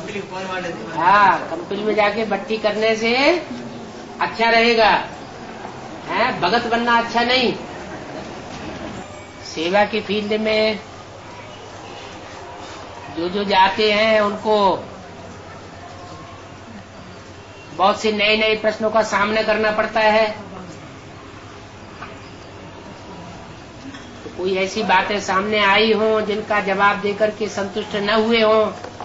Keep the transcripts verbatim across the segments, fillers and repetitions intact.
हाँ, कंपनी में जाके भट्टी करने से अच्छा रहेगा, है भगत बनना अच्छा नहीं। सेवा की फील्ड में जो जो जाते हैं उनको बहुत से नए नए प्रश्नों का सामना करना पड़ता है। तो कोई ऐसी बातें सामने आई हो जिनका जवाब देकर के संतुष्ट न हुए हो,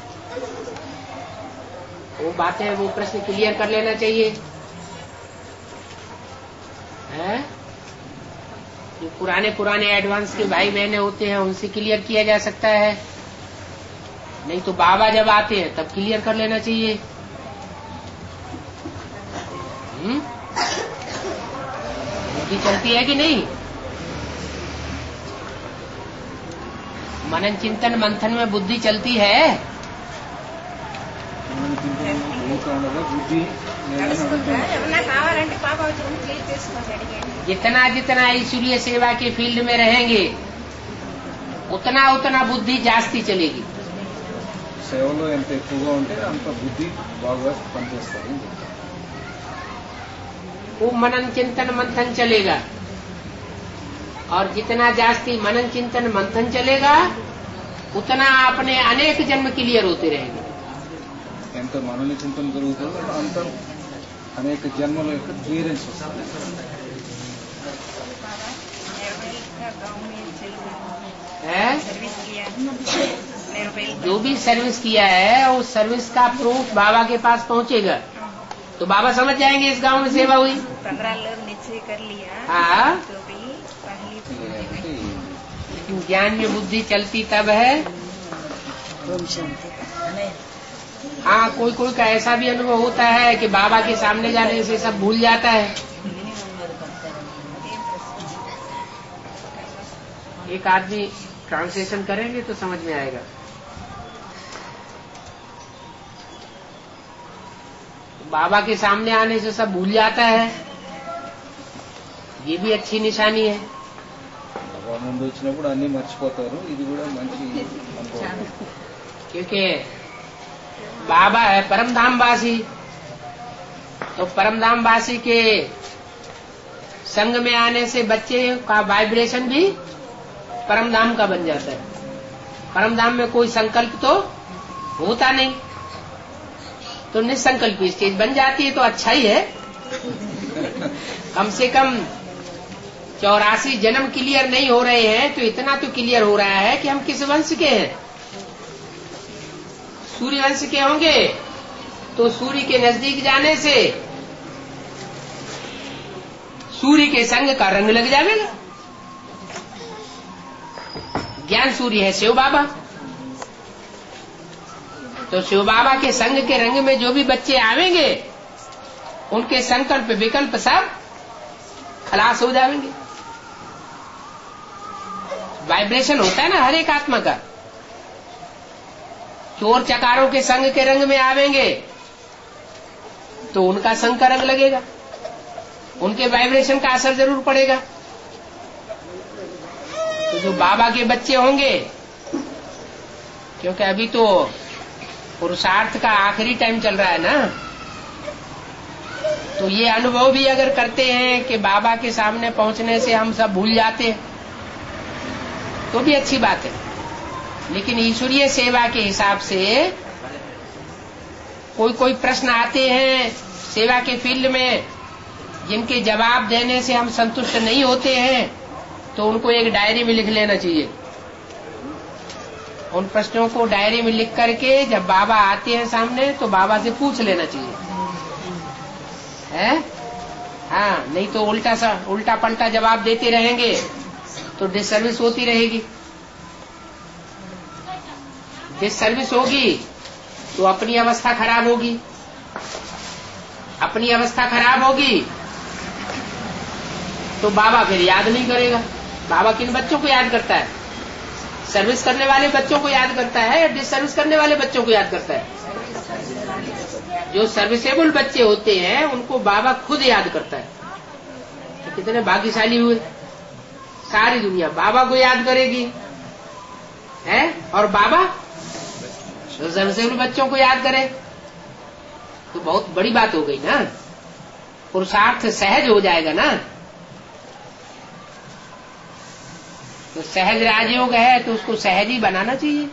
वो बातें वो प्रश्न क्लियर कर लेना चाहिए, है? जो पुराने पुराने एडवांस के भाई बहने होते हैं उनसे क्लियर किया जा सकता है, नहीं तो बाबा जब आते हैं तब क्लियर कर लेना चाहिए। हम्म बुद्धि चलती है कि नहीं? मनन चिंतन मंथन में बुद्धि चलती है। जितना जितना ईश्वरीय सेवा के फील्ड में रहेंगे उतना उतना बुद्धि जास्ती चलेगी। సేవలో ఎంత ఎక్కువగా ఉంటే అంత బుద్ధి బాగా పనిచేస్తుంది। वो मनन चिंतन मंथन चलेगा, और जितना जास्ती मनन चिंतन मंथन चलेगा उतना अपने अनेक जन्म क्लियर होते रहेंगे। ఎంత మనన చింతన జరుగుతుందో అంత అనేక జన్మల యొక్క క్లియరెన్స్ వస్తుంది। जो भी सर्विस किया है उस सर्विस का प्रूफ बाबा के पास पहुंचेगा तो बाबा समझ जाएंगे इस गांव में सेवा हुई। पंद्रह लोग निश्चय कर लिया। हाँ, तो भी पहली लेकिन ज्ञान में बुद्धि चलती तब है। हाँ, कोई कोई का ऐसा भी अनुभव होता है कि बाबा के सामने जाने से सब भूल जाता है। एक आदमी ट्रांसलेशन करेंगे तो समझ में आएगा। बाबा के सामने आने से सब भूल जाता है, ये भी अच्छी निशानी है। ముందు వచ్చినప్పుడు అన్ని మర్చిపోతారు, ఇది కూడా మంచి అనుభవం। क्योंकि बाबा है परमधाम वासी, तो परमधाम वासी के संग में आने से बच्चे का वाइब्रेशन भी परमधाम का बन जाता है। परमधाम में कोई संकल्प तो होता नहीं, तो निसंकल्पी स्टेज बन जाती है तो अच्छा ही है। कम से कम चौरासी जन्म क्लियर नहीं हो रहे हैं तो इतना तो क्लियर हो रहा है कि हम किस वंश के हैं। सूर्य वंश के होंगे तो सूर्य के नजदीक जाने से सूर्य के संग का रंग लग जाएगा। ज्ञान सूर्य है शिव बाबा, तो शिव बाबा के संग के रंग में जो भी बच्चे आवेंगे उनके संकल्प विकल्प सब खलास हो जाएंगे। वाइब्रेशन होता है ना हर एक आत्मा का। चोर चकारों के संग के रंग में आवेंगे तो उनका संग का रंग लगेगा, उनके वाइब्रेशन का असर जरूर पड़ेगा। तो जो बाबा के बच्चे होंगे, क्योंकि अभी तो पुरुषार्थ का आखिरी टाइम चल रहा है ना, तो ये अनुभव भी अगर करते हैं कि बाबा के सामने पहुंचने से हम सब भूल जाते हैं तो भी अच्छी बात है। लेकिन ईश्वरीय सेवा के हिसाब से कोई कोई प्रश्न आते हैं सेवा के फील्ड में जिनके जवाब देने से हम संतुष्ट नहीं होते हैं, तो उनको एक डायरी में लिख लेना चाहिए। उन प्रश्नों को डायरी में लिख करके जब बाबा आते हैं सामने तो बाबा से पूछ लेना चाहिए, है? हाँ, नहीं तो उल्टा सा उल्टा पलटा जवाब देते रहेंगे तो डिसर्विस होती रहेगी। डिसर्विस होगी तो अपनी अवस्था खराब होगी, अपनी अवस्था खराब होगी तो बाबा फिर याद नहीं करेगा। बाबा किन बच्चों को याद करता है? सर्विस करने वाले बच्चों को याद करता है या डिसर्विस करने वाले बच्चों को याद करता है? जो सर्विसेबल बच्चे होते हैं उनको बाबा खुद याद करता है। तो कितने भाग्यशाली हुए। सारी दुनिया बाबा को याद करेगी, है? और बाबा तो सबसे उन बच्चों को याद करे तो बहुत बड़ी बात हो गई ना, पुरुषार्थ सहज हो जाएगा ना। तो सहज राजयोग है तो उसको सहज ही बनाना चाहिए।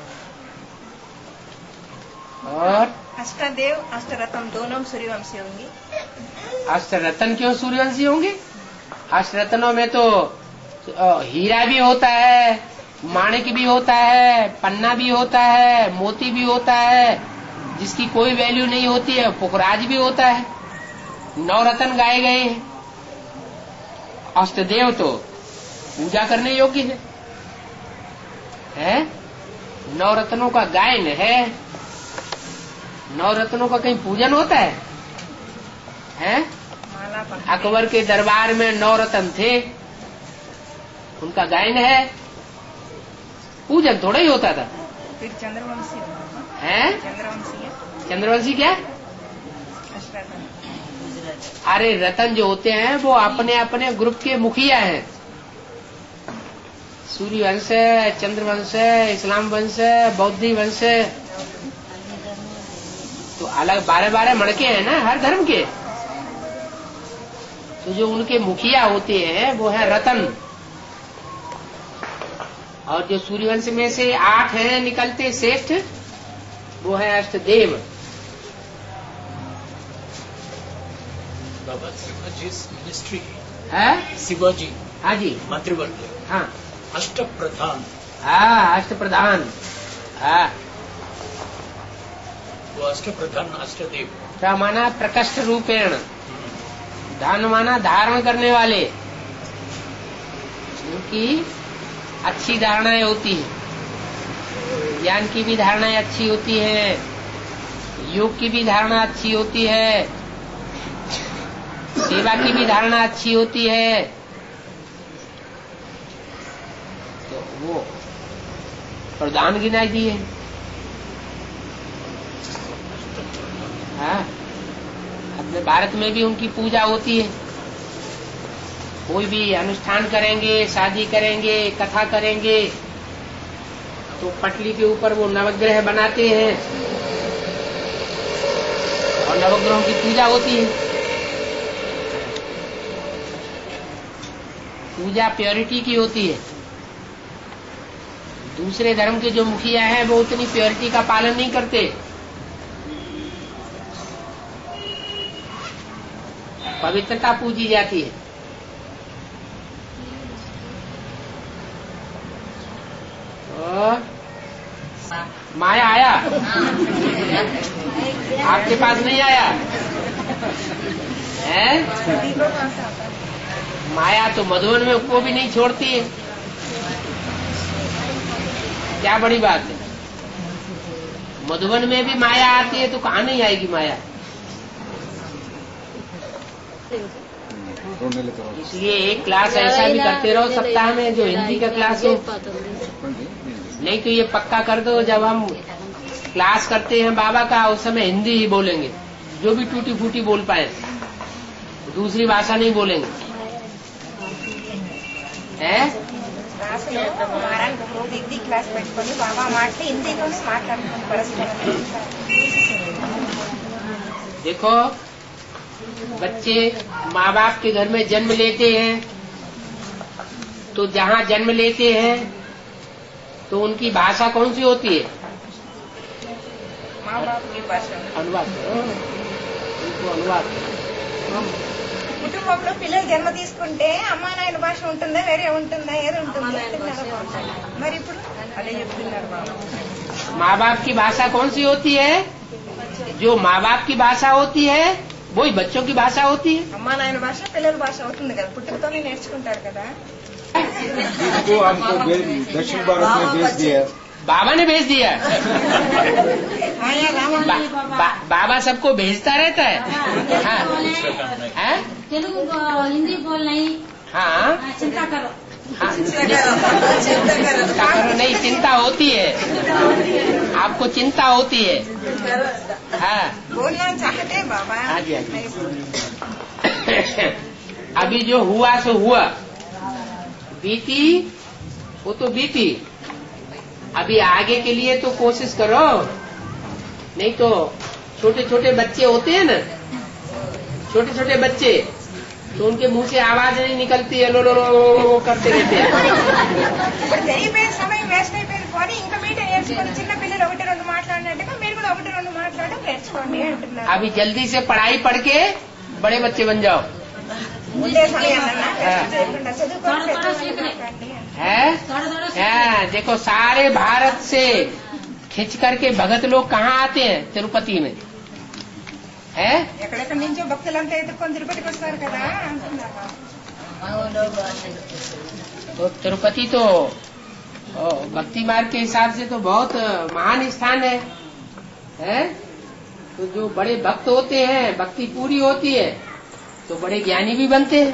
और अष्टदेव अष्टरत्न दोनों सूर्यवंशी होंगे। अष्टरत्न क्यों सूर्यवंशी होंगे? अष्टरत्नों में तो हीरा भी होता है, माणिक भी होता है, पन्ना भी होता है, मोती भी होता है, जिसकी कोई वैल्यू नहीं होती है, पुखराज भी होता है। नौ रत्न गाए गए हैं। अष्टदेव तो पूजा करने योग्य है, है? नौ रत्नों का गायन है। नौ रत्नों का कहीं पूजन होता है, है? अकबर के दरबार में नौ रत्न थे, उनका गायन है, पूजन थोड़ा ही होता था। फिर चंद्रवंशी है? चंद्रवंशी है। चंद्रवंशी क्या? अष्टरत्न। अरे रतन जो होते हैं वो अपने अपने ग्रुप के मुखिया हैं। सूर्यवंश है, चंद्रवंश है, इस्लाम वंश है, बौद्धि वंश है, तो अलग बारह बारह मणके हैं ना हर धर्म के। तो जो उनके मुखिया होते हैं वो है रतन। और जो सूर्यवंश में से आठ हैं निकलते श्रेष्ठ, वो है अष्टदेव। बाबा शिवाजी मिनिस्ट्री है शिवाजी, हाँ जी, मंत्रिवर्ग, हाँ अष्ट प्रधान, हाँ अष्ट प्रधान, हाँ वो अष्ट प्रधान अष्टदेव। क्या माना? प्रकष्ट रूपेण, धान माना धारण करने वाले, उनकी अच्छी धारणाएं होती है, ज्ञान की भी धारणाएं अच्छी होती है, योग की भी धारणा अच्छी होती है, सेवा की भी धारणा अच्छी होती है। तो वो प्रधान गिनाई दिए। हाँ, अपने भारत में भी उनकी पूजा होती है। कोई भी अनुष्ठान करेंगे, शादी करेंगे, कथा करेंगे, तो पटली के ऊपर वो नवग्रह बनाते हैं और नवग्रहों की पूजा होती है। पूजा प्योरिटी की होती है। दूसरे धर्म के जो मुखिया हैं वो उतनी प्योरिटी का पालन नहीं करते। पवित्रता पूजी जाती है। और माया आया? आपके पास नहीं आया है? माया तो मधुबन में को भी नहीं छोड़ती है। क्या बड़ी बात है? मधुबन में भी माया आती है तो कहाँ नहीं आएगी माया? इसलिए एक क्लास ऐसा भी करते रहो सप्ताह में जो हिंदी का क्लास हो। नहीं तो ये पक्का कर दो, जब हम क्लास करते हैं बाबा का उस समय हिंदी ही बोलेंगे, जो भी टूटी फूटी बोल पाए, दूसरी भाषा नहीं बोलेंगे। है क्लास పెట్టుకొని బాబా మాట్లాడి హిందీలోనే మాట్లాడుతున్నాం పరస్పరం। देखो, बच्चे माँ बाप के घर में जन्म लेते हैं, तो जहाँ जन्म लेते हैं तो उनकी भाषा कौन सी होती है? माँ बाप की भाषा। अनुवाद करो, उनको अनुवाद करो। కుటుంబంలో పిల్లలు జన్మ తీసుకుంటే అమ్మా నాయన భాష ఉంటుందా, వేరే ఉంటుందా, ఏది ఉంటుంది? మరి ఇప్పుడు అదే చెప్తున్నారు బాబా। माँ बाप की भाषा कौन सी होती है? जो माँ बाप की भाषा होती है वही बच्चों की भाषा होती है। అమ్మా నాయన భాష పిల్లల భాష అవుతుంది కదా, పుట్టుకతోనే నేర్చుకుంటారు కదా। इसको हमको दक्षिण भारत में भेज दिया, बाबा ने भेज दिया। बा, बा, बाबा सबको भेजता रहता है। हाँ, हाँ? तेलुगु हिंदी बोल नहीं। हाँ, चिंता करो। हाँ, चिंता करो नहीं, चिंता होती है, आपको चिंता होती है। हाँ, बोलना चाहते हैं बाबा। हाँ जी, हाँ जी। अभी जो हुआ सो हुआ, बीती वो तो बीती, अभी आगे के लिए तो कोशिश करो। नहीं तो छोटे छोटे बच्चे होते हैं ना, छोटे छोटे बच्चे, तो उनके मुंह से आवाज नहीं निकलती है, लो लो लो, लो, लो करते रहते हैं। समय వేస్ట్ అయిపోయింది ఇంకా మీటే నేర్చుకోండి, చిన్న పిల్లలు ఒకటి రెండు మాట్లాడినట్టుగా మీరు కూడా ఒకటి రెండు మాట్లాడడం నేర్చుకోండి అంటున్నారు. अभी जल्दी से पढ़ाई पढ़ के बड़े बच्चे बन जाओ. ముందే సమయం है हाँ, देखो सारे भारत से खिंच करके भगत लोग कहाँ आते हैं? तिरुपति में है. ఎక్కడెక్కడి నుంచో భక్తులంతా ఎత్తుకొని తిరుపతికి వస్తారు కదా అంటున్నారు. तो तिरुपति तो भक्ति मार्ग के हिसाब से तो बहुत महान स्थान है, है? तो जो बड़े भक्त होते हैं, भक्ति पूरी होती है तो बड़े ज्ञानी भी बनते हैं.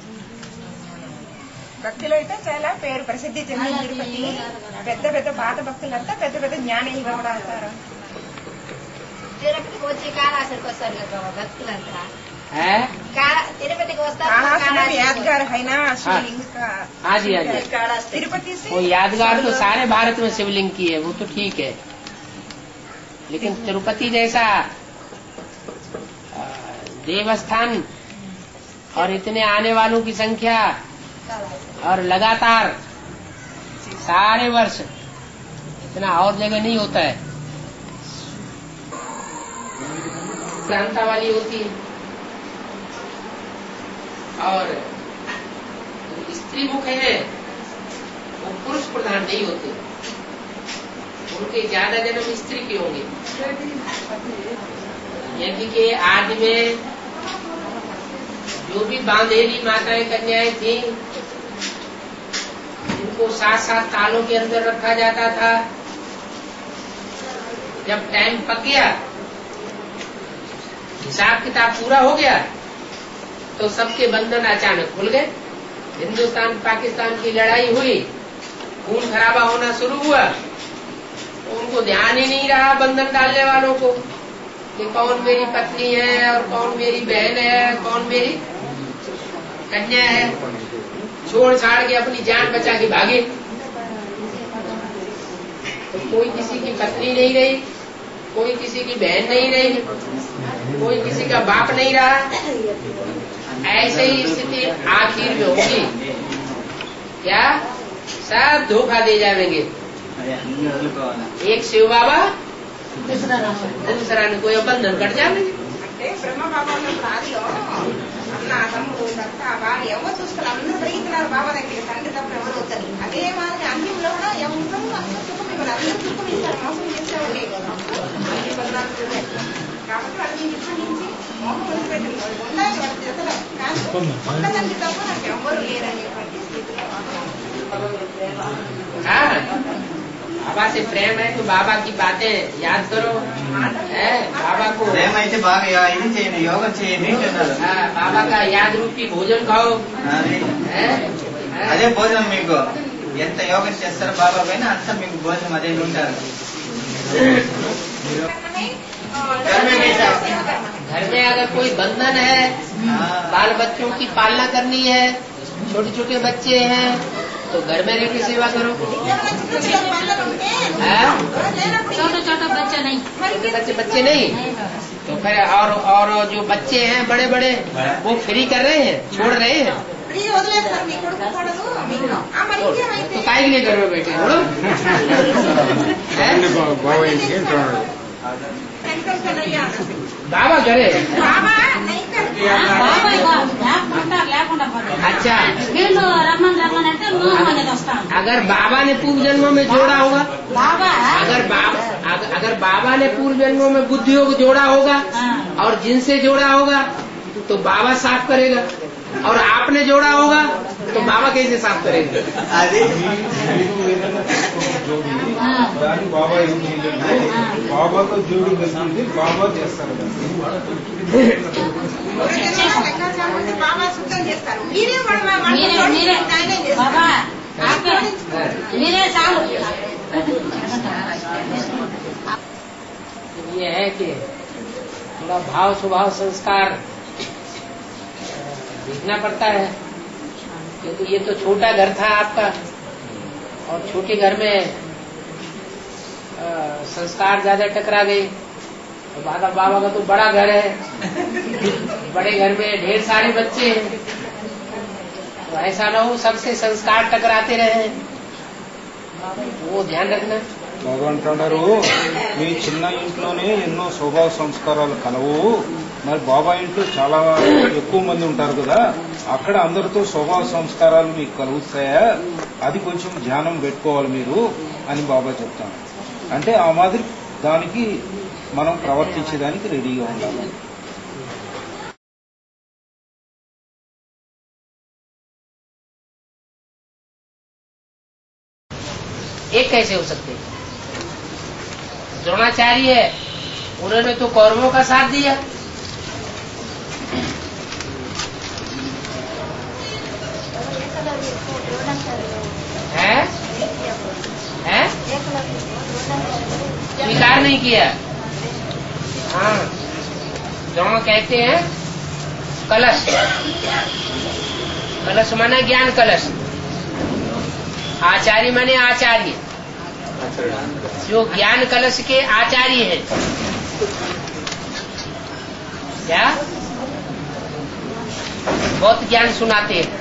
భక్తిలో అయితే చాలా పేరు ప్రసిద్ధి చెందిన తిరుపతి. పెద్ద పెద్ద పాత భక్తులంతా పెద్ద పెద్ద జ్ఞానిగా కూడా అవుతారు. తిరుపతికి వచ్చి కాళాసురికి వస్తారు కదా భక్తులంతా. है తిరుపతికి వస్తారు. यादगार है ना शिवलिंग का. हाँ जी हाँ जी. तिरुपति से वो यादगार तो सारे भारत में शिवलिंग की है, वो तो ठीक है, लेकिन तिरुपति जैसा देवस्थान और इतने आने वालों की संख्या और लगातार सारे वर्ष इतना और जगह नहीं होता है. क्रांता वाली होती है और स्त्री मुख है वो पुरुष प्रधान नहीं होते, उनके ज्यादा जन्म स्त्री के होंगे. यदि के आदि में जो भी बांधेली माताएं कन्याएं थी, इनको सात सात तालों के अंदर रखा जाता था. जब टाइम पक गया, हिसाब किताब पूरा हो गया, तो सबके बंधन अचानक खुल गए. हिंदुस्तान पाकिस्तान की लड़ाई हुई, खून खराबा होना शुरू हुआ, तो उनको ध्यान ही नहीं रहा बंधन डालने वालों को कि कौन मेरी पत्नी है और कौन मेरी बहन है, कौन मेरी कन्या है. छोड़ छाड़ के अपनी जान बचा के भागे. तो कोई किसी की पत्नी नहीं रही, कोई किसी की बहन नहीं रही, कोई किसी का बाप नहीं रहा. ऐसे ही स्थिति आखिर में होगी. क्या सब धोखा दे जाएंगे. एक शिव बाबा दूसरा ने कोई बंधन कट जाएंगे. అంటే బ్రహ్మ బాబా ఉన్నప్పుడు ఆదిలో అన్న తమ్ముడు భర్త భార్య ఎవరు చూస్తారు, అందరూ పెరుగుతున్నారు బాబా దగ్గర, తండ్రి తప్ప ఎవరు వస్తారు. అదే మాదిరి అంత్యంలో కూడా ఎవరు అందరూ సుఖం ఇవ్వాలి, అందరూ సుఖం ఇస్తారు. మోసం చేసేవాళ్ళు కాబట్టి వాళ్ళకి ఇప్పటి నుంచి మోసం వదిలిపెట్టింది. వాళ్ళు ఉండాలి వాళ్ళ చేతలో, కానీ ఒక్కదానికి తప్ప నాకు ఎవరు లేరనేటువంటి స్థితిలో बाबा से प्रेम है तो बाबा की बातें याद करो. है बाबा को ప్రేమ అయితే బాగా ఇది చేయండి, యోగం చేయండి అంటున్నారు. बाबा का याद रूपी भोजन खाओ. అదే భోజనం. మీకు ఎంత యోగం చేస్తారో బాబా పైన అంత మీకు భోజనం అదే ఉంటారు. घर में अगर कोई बंधन है, बाल बच्चों की पालना करनी है, छोटे छोटे बच्चे हैं, तो घर में रह के सेवा करो. छोटे छोटे बच्चे नहीं, छोटे बच्चे बच्चे नहीं तो फिर और और जो बच्चे हैं बड़े बड़े वो फ्री कर रहे हैं, छोड़ रहे हैं. तो काय के लिए घर में बैठे छोड़ो. बाबा करे अच्छा. వీళ్ళు రమ్మని రమ్మని అంటే నువ్వు అనేది వస్తాను. अगर बाबा ने पूर्व जन्मों में जोड़ा होगा, బాబా अगर बाबा अगर बाबा ने पूर्व जन्मों में बुद्धि योग जोड़ा होगा और जिनसे जोड़ा होगा तो बाबा साफ करेगा, और आपने जोड़ा होगा तो बाबा कैसे साफ करेगा. అది బాబా ఏం చేయలేదు, బాబాతో జోడు కలిసింది బాబా చేస్తారు. బాబా శుద్ధం చేస్తారు. మీరే మీరే మీరే బాబా మీరే చాలు. ये है कि थोड़ा भाव स्वभाव संस्कार देखना पड़ता है, क्योंकि ये तो छोटा घर था आपका, और छोटे घर में आ, संस्कार ज्यादा टकरा गए. तो माधव बाबा का तो बड़ा घर है, बड़े घर में ढेर सारे बच्चे हैं, तो ऐसा ना हो सबसे संस्कार टकराते रहे, वो ध्यान रखना। బాబా అంటున్నారు మీ చిన్న ఇంట్లోనే ఎన్నో స్వభావ సంస్కారాలు కలవు, మరి బాబా ఇంట్లో చాలా ఎక్కువ మంది ఉంటారు కదా, అక్కడ అందరితో స్వభావ సంస్కారాలు మీకు కలుగుతాయా, అది కొంచెం ధ్యానం పెట్టుకోవాలి మీరు అని బాబా చెప్తాను. అంటే ఆ మాదిరి దానికి మనం ప్రవర్తించేదానికి రెడీగా ఉండాలి. एक कैसे हो सकते? द्रोणाचार्य है, उन्होंने तो कौरवों का साथ दिया, है है स्वीकार नहीं किया। हाँ, द्रोण कहते हैं कलश, कलश माना ज्ञान कलश, आचार्य माने आचार्य, जो ज्ञान कलश के आचार्य हैं। क्या बहुत ज्ञान सुनाते हैं।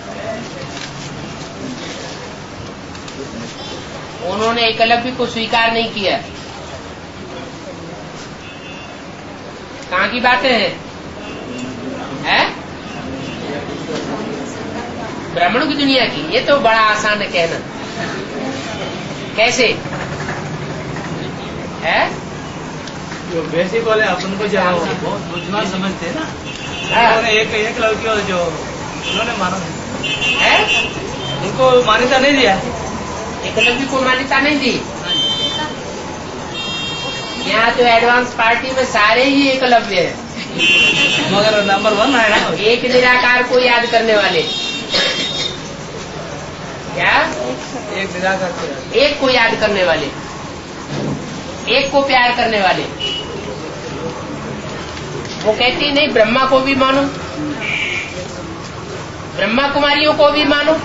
उन्होंने एकलव्य को स्वीकार नहीं किया। कहाँ की बातें हैं? है? ब्राह्मणों की दुनिया की। ये तो बड़ा आसान है कहना। कैसे है? जो बेसिक वाले अपन को जो बहुत बुद्धिमान समझते हैं ना, उन्होंने एक एक लड़की जो उन्होंने माना है, उनको मान्यता नहीं दिया, एकलव्य को मान्यता नहीं दी। यहाँ तो एडवांस पार्टी में सारे ही एकलव्य है, मगर नंबर वन है ना, एक निराकार को याद करने वाले। क्या? एक निराकार, एक को याद करने वाले, एक को प्यार करने वाले। वो कहती नहीं ब्रह्मा को भी मानो, ब्रह्मा कुमारियों को भी मानो।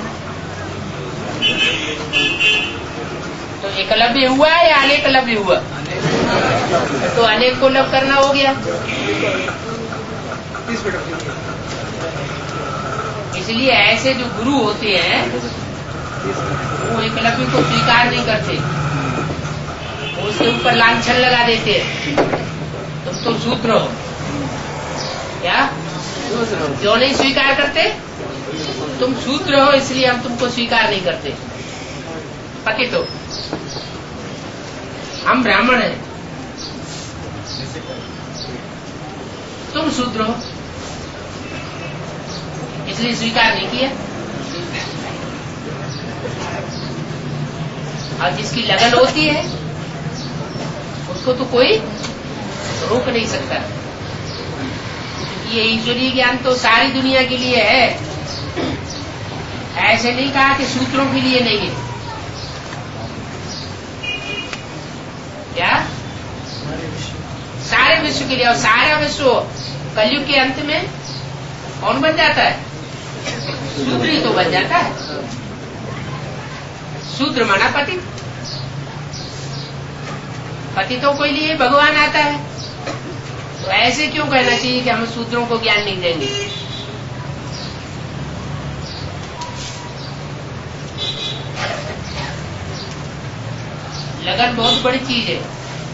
तो एकलव्य हुआ या अनेकलव्य हुआ? तो अनेक को लव करना हो गया। इसलिए ऐसे जो गुरु होते हैं वो एकलव्य को स्वीकार नहीं करते, वो उसके ऊपर लांछन लगा देते हैं, तुम तो शूद्र हो। क्या? क्यों नहीं स्वीकार करते? तुम शूद्र हो इसलिए हम तुमको स्वीकार नहीं करते। पतित हो, हम ब्राह्मण हैं, तुम शूद्र हो इसलिए स्वीकार नहीं किया। और जिसकी लगन होती है उसको तो कोई रोक नहीं सकता। ये ईश्वरीय ज्ञान तो सारी दुनिया के लिए है, ऐसे नहीं कहा कि सूत्रों के लिए नहीं है। क्या? सारे विश्व के लिए। और सारा विश्व कलयुग के अंत में कौन बन जाता है? शूद्र ही तो बन जाता है। शूद्र माना पति, पतितों के लिए भगवान आता है। तो ऐसे क्यों कहना चाहिए कि हम शूद्रों को ज्ञान नहीं देंगे? लगन बहुत बड़ी चीज है,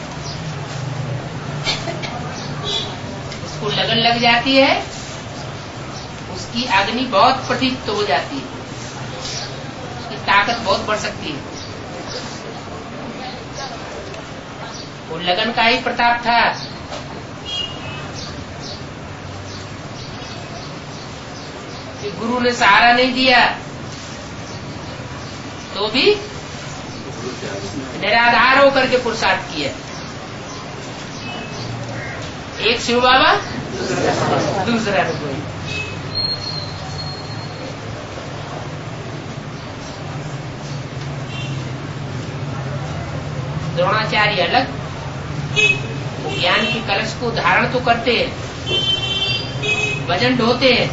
उसको लगन लग जाती है, उसकी अग्नि बहुत प्रतीत हो जाती है, उसकी ताकत बहुत बढ़ सकती है। वो लगन का ही प्रताप था। कि गुरु ने सहारा नहीं दिया तो भी निराधार होकर के पुरुषार्थ किया। एक शिव बाबा, दूसरा कोई। द्रोणाचार्य अलग, वो ज्ञान की कलश को धारण तो करते हैं, वजन ढोते हैं,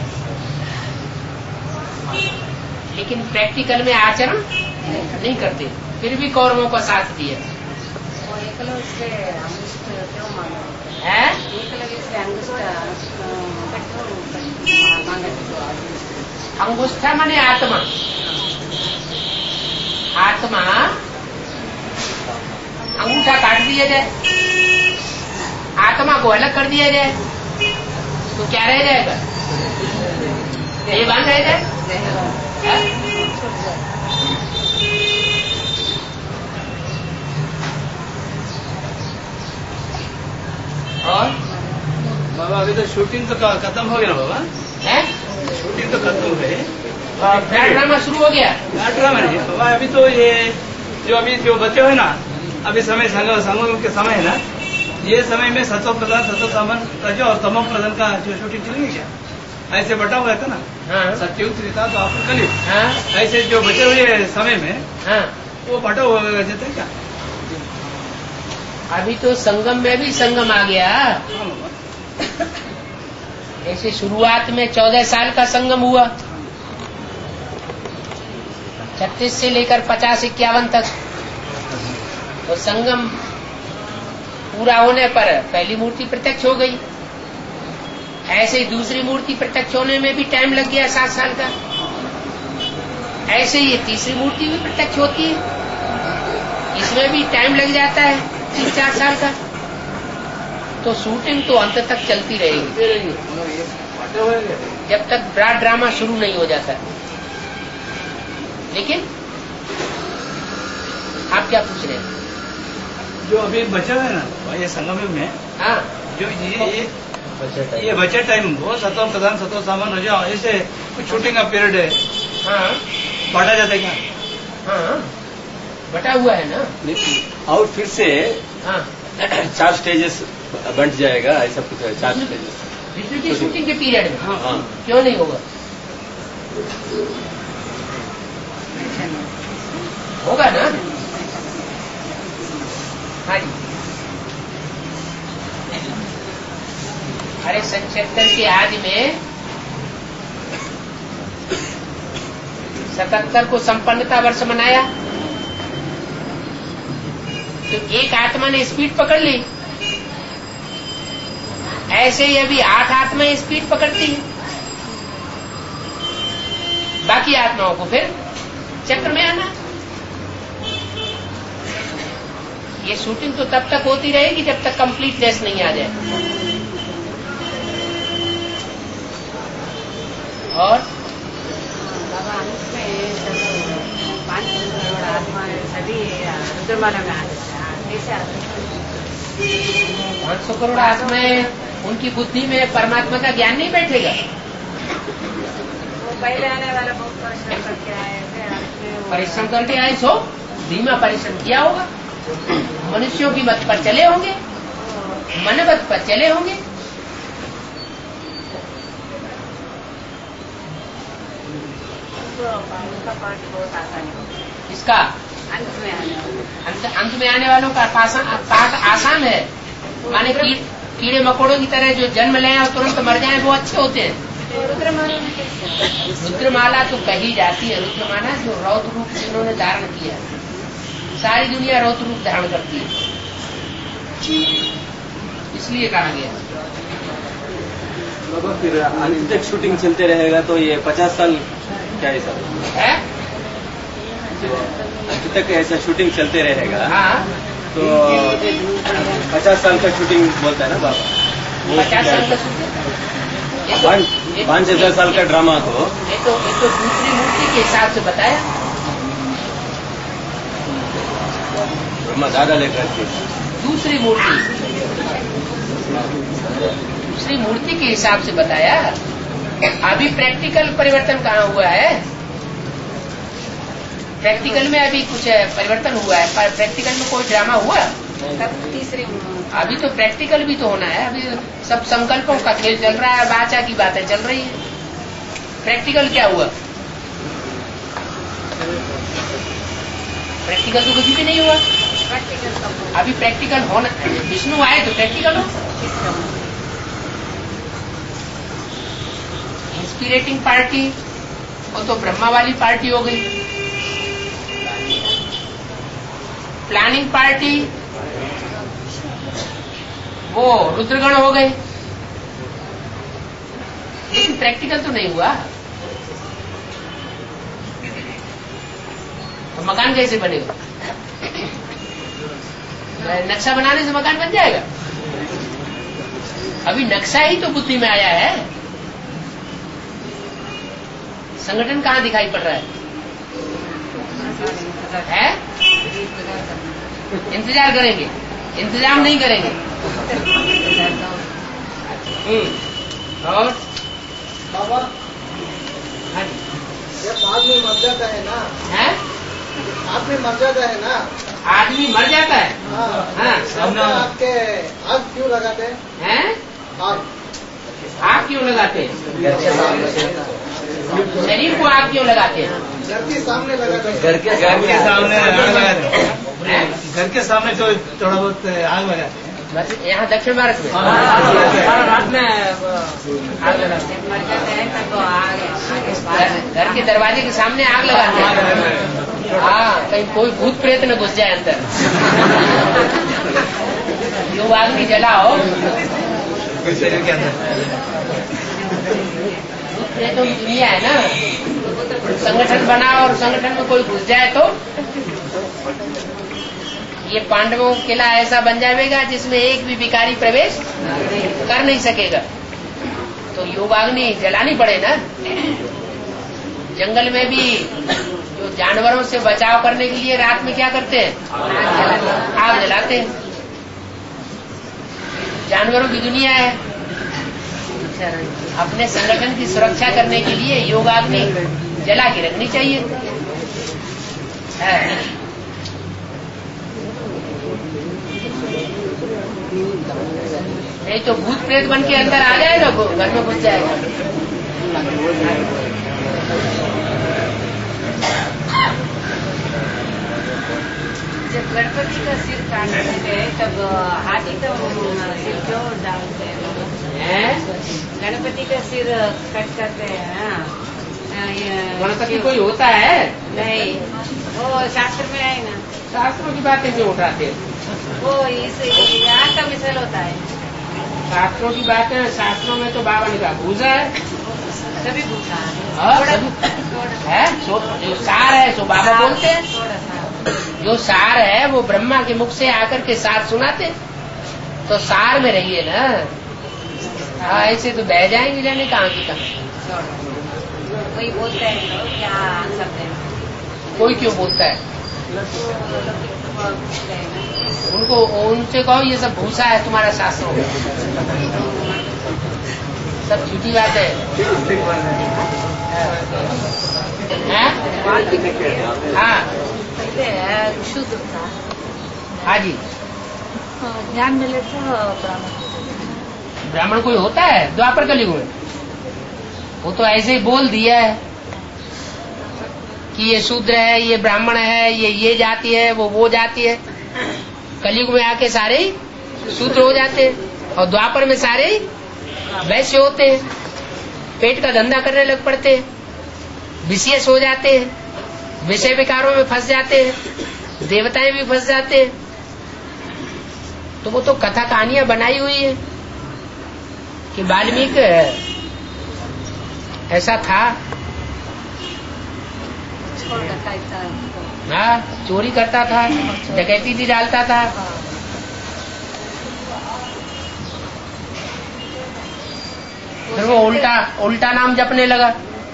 लेकिन प्रैक्टिकल में आचरण नहीं करते। फिर भी कौरवों का साथ दिया। वो एकलव्य से हम है अंगुष्ठा माने आत्मा। आत्मा अंगूठा काट दिया जाए, आत्मा को अलग कर दिया जाए तो क्या रह जाएगा? बेईमान रह जाए। और बाबा अभी तो शूटिंग तो क- खत्म हो गया ना बाबा? है शूटिंग तो खत्म हो गई। ड्रामा शुरू हो गया। ड्रामा नहीं बाबा, अभी तो ये जो अभी जो बच्चे हैं ना, अभी समय संगम संगम के समय है ना, ये समय में सत्व प्रधान सत्व सामन रजो और तमो प्रधान का जो शूटिंग चलेगी क्या? ऐसे बटा हुआ था ना, हाँ सत्युग त्रेता तो आपको कलियुग, हाँ ऐसे जो बचे हुए समय में हाँ। वो बटा हुआ जाता है क्या? अभी तो संगम में भी संगम आ गया। हाँ बाबा। ऐसे शुरुआत में चौदह साल का संगम हुआ, छत्तीस से लेकर पचास इक्यावन तक। तो संगम पूरा होने पर पहली मूर्ति प्रत्यक्ष हो गई। ऐसे ही दूसरी मूर्ति प्रत्यक्ष होने में भी टाइम लग गया, सात साल का। ऐसे ही ये तीसरी मूर्ति भी प्रत्यक्ष होती है, इसमें भी टाइम लग जाता है, तीन चार साल का। तो शूटिंग तो अंत तक चलती रहेगी जब तक बड़ा ड्रामा शुरू नहीं हो जाता। लेकिन आप क्या पूछ रहे हैं? जो अभी बचा है ना ये संगम में, हाँ जो ये ये ये बचे टाइम वो सत्व प्रधान सत्व सामान रजो ऐसे कुछ शूटिंग का पीरियड है, हाँ बांटा जाता है क्या? हाँ बटा हुआ है ना। और फिर से हाँ चार स्टेजेस बंट जाएगा, ऐसा कुछ है, चार स्टेजेस विष्णु की शूटिंग के पीरियड में। हाँ हाँ क्यों नहीं होगा? होगा ना। हाँ जी। अरे सतहत्तर के आज में सतहत्तर को संपन्नता वर्ष मनाया तो एक आत्मा ने स्पीड पकड़ ली। ऐसे ही अभी आठ आत्माएं स्पीड पकड़ती हैं, बाकी आत्माओं को फिर चक्र में आना। ये शूटिंग तो तब तक होती रहेगी जब तक कंप्लीटनेस नहीं आ जाए। और बाबा इसमें पांच करोड़ आत्मा सभी रुद्रमाला में आ जाता है, कैसे आते हैं? पांच सौ करोड़ आत्माएं, उनकी बुद्धि में परमात्मा का ज्ञान नहीं बैठेगा। वो पहले आने वाला बहुत परिश्रम करके आए थे, परिश्रम करके आए सो धीमा परिश्रम किया होगा, मनुष्यों की मत पर चले होंगे, मनवत पर चले होंगे। उनका पाठ बहुत आसानी होगा इसका अंत में आने वाला। अंत, अंत में आने वालों का पासा- पाठ आसान है। माने की, कीड़े मकोड़ों की तरह जो जन्म लें और तुरंत मर जाएं वो अच्छे होते हैं। रुद्रमाला में कैसे? रुद्रमाला तो कही जाती है, रुद्रमाला जो रौद्र रूप जिन्होंने धारण किया, सारी दुनिया रौद्र रूप धारण करती है, इसलिए कहा गया। बाबा फिर अंत तक शूटिंग चलते रहेगा तो ये पचास साल क्या है सर? है अंत तक ऐसा शूटिंग चलते रहेगा हाँ तो पचास साल का शूटिंग बोलता है ना बाबा, वो पचास क्या साल का है? शूटिंग। ये तो- पाँच हजार साल का ड्रामा तो ये तो ये तो दूसरी मूर्ति के हिसाब से बताया। ड्रामा ज्यादा लेकर के दूसरी मूर्ति दूसरी मूर्ति के हिसाब से बताया। अभी प्रैक्टिकल परिवर्तन कहाँ हुआ है? प्रैक्टिकल में अभी कुछ परिवर्तन हुआ है, पर प्रैक्टिकल में कोई ड्रामा हुआ? तब तीसरी अभी तो प्रैक्टिकल भी तो होना है। अभी सब संकल्पों का खेल चल रहा है, वाचा की बातें चल रही है। प्रैक्टिकल क्या हुआ? प्रैक्टिकल तो कुछ भी नहीं हुआ। प्रैक्टिकल अभी प्रैक्टिकल होना, विष्णु आए तो प्रैक्टिकल हो। इंस्पिरेटिंग पार्टी वो तो ब्रह्मा वाली पार्टी हो गई। प्लानिंग पार्टी वो रुद्रगण हो गए, लेकिन प्रैक्टिकल तो नहीं हुआ। तो मकान कैसे बनेगा? नक्शा बनाने से मकान बन जाएगा? अभी नक्शा ही तो बुद्धि में आया है, संगठन कहाँ दिखाई पड़ रहा है? है? इंतजार करेंगे, इंतजाम नहीं करेंगे। और बाबा हाँ जी, जब आदमी मर जाता है ना, है? आदमी मर जाता है ना, आदमी मर जाता है। हाँ, हाँ, सबने आपके आग क्यों लगाते हैं? हैं? आग आग क्यों लगाते हैं? शरीर को आग क्यों लगाते हैं? घर के सामने लगाते हैं। घर के घर के सामने आग लगाते हैं। घर के सामने तो थोड़ा बहुत आग लगाते हैं। बस यहाँ दक्षिण भारत में रात में आग लगाते हैं। मर जाते हैं तब आगे घर- घर के दरवाजे के सामने आग लगाते हैं। हाँ, कहीं कोई भूत प्रेत न घुस जाए अंदर। जो आग नहीं जलाओ, शरीर के अंदर भूत प्रेतों की दुनिया है ना। संगठन बना और संगठन में कोई घुस जाए तो ये पांडवों का किला ऐसा बन जाएगा जिसमें एक भी भिखारी प्रवेश कर नहीं सकेगा। तो योगाग्नि जलानी पड़े ना। जंगल में भी जो जानवरों से बचाव करने के लिए रात में क्या करते हैं? आग जलाते हैं। जानवरों की दुनिया है। अपने संगठन की सुरक्षा करने के लिए योगाग्नि जला के रखनी चाहिए। है। नहीं तो भूत प्रेत बन के अंदर आ जाएगा, घर में घुस जाएगा। जब गणपति का सिर काटते हैं तब हाथी का सिर क्यों डालते हैं? गणपति का सिर कट करते हैं ना। गणपति कोई होता है? नहीं, वो शास्त्र में है ना। शास्त्रों की बातें क्यों उठाते हैं? वो इस यहाँ का मिसल होता है। शास्त्रों की बातें, शास्त्रों में तो बाबा ने कहा भूसा है। सभी भूसा हाँ, है सो, जो सार है सो बाबा बोलते हैं। जो सार है वो ब्रह्मा के मुख से आकर के सार सुनाते। तो सार में रहिए ना। हाँ, ऐसे तो बह जाएंगे जाने कहाँ की कहाँ। कोई बोलते हैं तो क्या आंसर दें? कोई क्यों बोलता है? उनको उनसे कहो ये सब भूसा है तुम्हारा शास्त्रों में। सब झूठी बात है। हाँ शुद्ध था। हाँ जी, ज्ञान मिले तो ब्राह्मण कोई होता है द्वापर कलयुग में? वो तो ऐसे ही बोल दिया है कि ये शूद्र है, ये ब्राह्मण है, ये ये जाति है, वो वो जाति है। कलयुग में आके सारे ही शूद्र हो जाते हैं और द्वापर में सारे ही वैश्य होते हैं। पेट का धंधा करने लग पड़ते हैं, विशेष हो जाते हैं, विषय विकारों में फंस जाते हैं, देवताएं भी फंस जाते हैं। तो वो तो कथा कहानियां बनाई हुई है कि वाल्मीकि ऐसा था। हाँ, चोरी करता था, डकैती भी डालता था। फिर वो उल्टा उल्टा नाम जपने लगा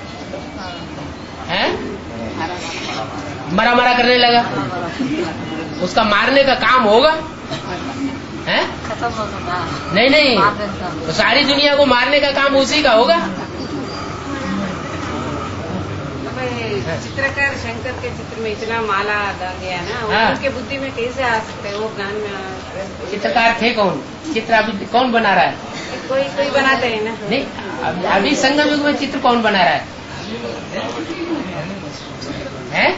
है, मरा मरा करने लगा। उसका मारने का काम होगा है? नहीं नहीं, तो सारी दुनिया को मारने का काम उसी का होगा। चित्रकार शंकर के चित्र में इतना माला डाल गया ना, हाँ। उनके बुद्धि में कैसे आ सकते हैं? वो ज्ञान में आ- चित्रकार थे कौन? चित्र अभी कौन बना रहा है? कोई कोई बनाते हैं ना। नहीं, अभी, अभी संगम युग में चित्र कौन बना रहा है? हैं?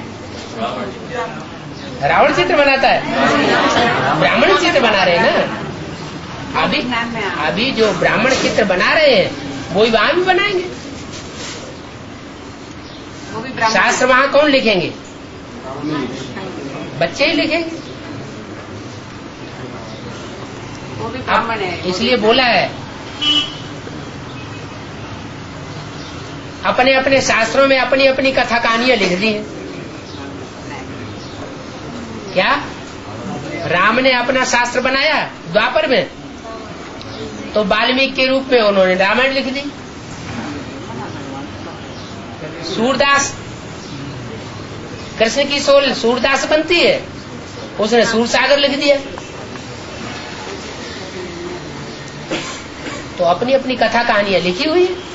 रावण चित्र बनाता है, ब्राह्मण चित्र बना रहे हैं ना। अभी अभी जो ब्राह्मण चित्र बना रहे हैं वो ही वहां भी बनाएंगे। वो भी ब्राह्मण शास्त्र वहां कौन लिखेंगे? बच्चे ही लिखेंगे। वो भी ब्राह्मण है। इसलिए बोला है अपने अपने शास्त्रों में अपनी अपनी कथा कहानियां लिख दी हैं। क्या राम ने अपना शास्त्र बनाया द्वापर में, तो वाल्मीकि के रूप में उन्होंने रामायण लिख दी। सूरदास, कृष्ण की सोल सूरदास बनती है, उसने सूरसागर लिख दिया। तो अपनी अपनी कथा कहानियां लिखी हुई है।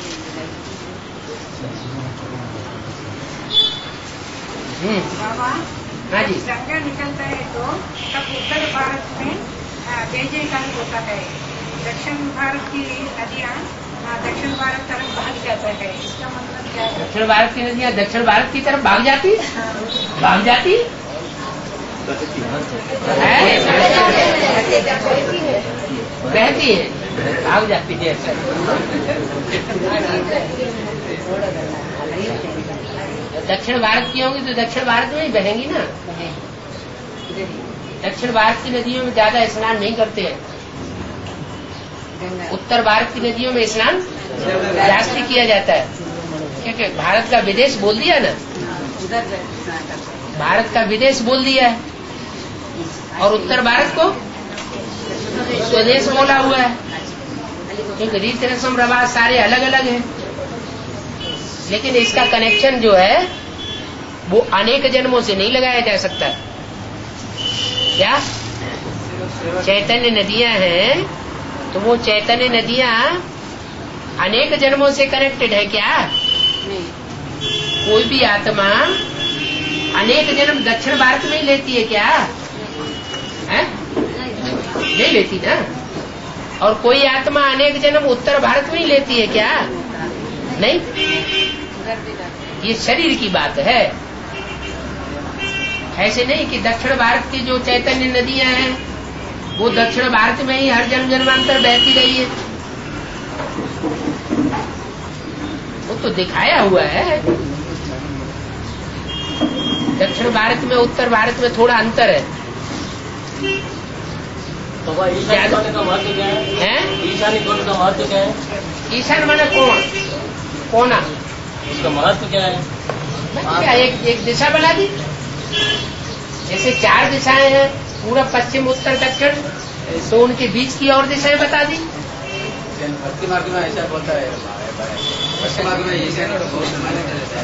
बाबा, हाँ जी। गंगा निकलता है तो तब उत्तर भारत में जय काल होता है, दक्षिण भारत की नदियाँ दक्षिण भारत तरफ भाग जाता है। इसका मतलब क्या है? दक्षिण भारत की नदियाँ दक्षिण भारत की तरफ भाग जाती भाग जाती बहती है, भाग जाती है। दक्षिण भारत की होंगी तो दक्षिण भारत में ही बहेंगी ना। दक्षिण भारत की नदियों में ज्यादा स्नान नहीं करते हैं, उत्तर भारत की नदियों में स्नान जास्ती किया जाता है, क्योंकि भारत का विदेश बोल दिया ना, भारत का विदेश बोल दिया है, और उत्तर भारत को स्वदेश बोला हुआ है, क्योंकि रीति रस्म रिवाज सारे अलग अलग हैं। लेकिन इसका कनेक्शन जो है वो अनेक जन्मों से नहीं लगाया जा सकता। क्या चैतन्य नदियां हैं तो वो चैतन्य नदियां अनेक जन्मों से कनेक्टेड है क्या? कोई भी आत्मा अनेक जन्म दक्षिण भारत में ही लेती है क्या? है? नहीं लेती ना। और कोई आत्मा अनेक जन्म उत्तर भारत में ही लेती है क्या? नहीं। ये शरीर की बात है, ऐसे नहीं कि दक्षिण भारत की जो चैतन्य नदियां हैं वो दक्षिण भारत में ही हर जन्म जन्मांतर बहती रही है। वो तो दिखाया हुआ है। दक्षिण भारत में उत्तर भारत में थोड़ा अंतर है। तो ईशान का महत्व क्या है? ईशानी कोण का महत्व क्या है? ईशान माने कौन? कोना, उसका महत्व क्या है? क्या एक, एक दिशा बना दी। जैसे चार दिशाएं हैं, पूरब पश्चिम उत्तर दक्षिण, तो उनके बीच की और दिशाएं बता दी। भक्ति मार्ग में ऐसा बोलता है, भक्ति मार्ग में ईशान्य को बहुत मान्य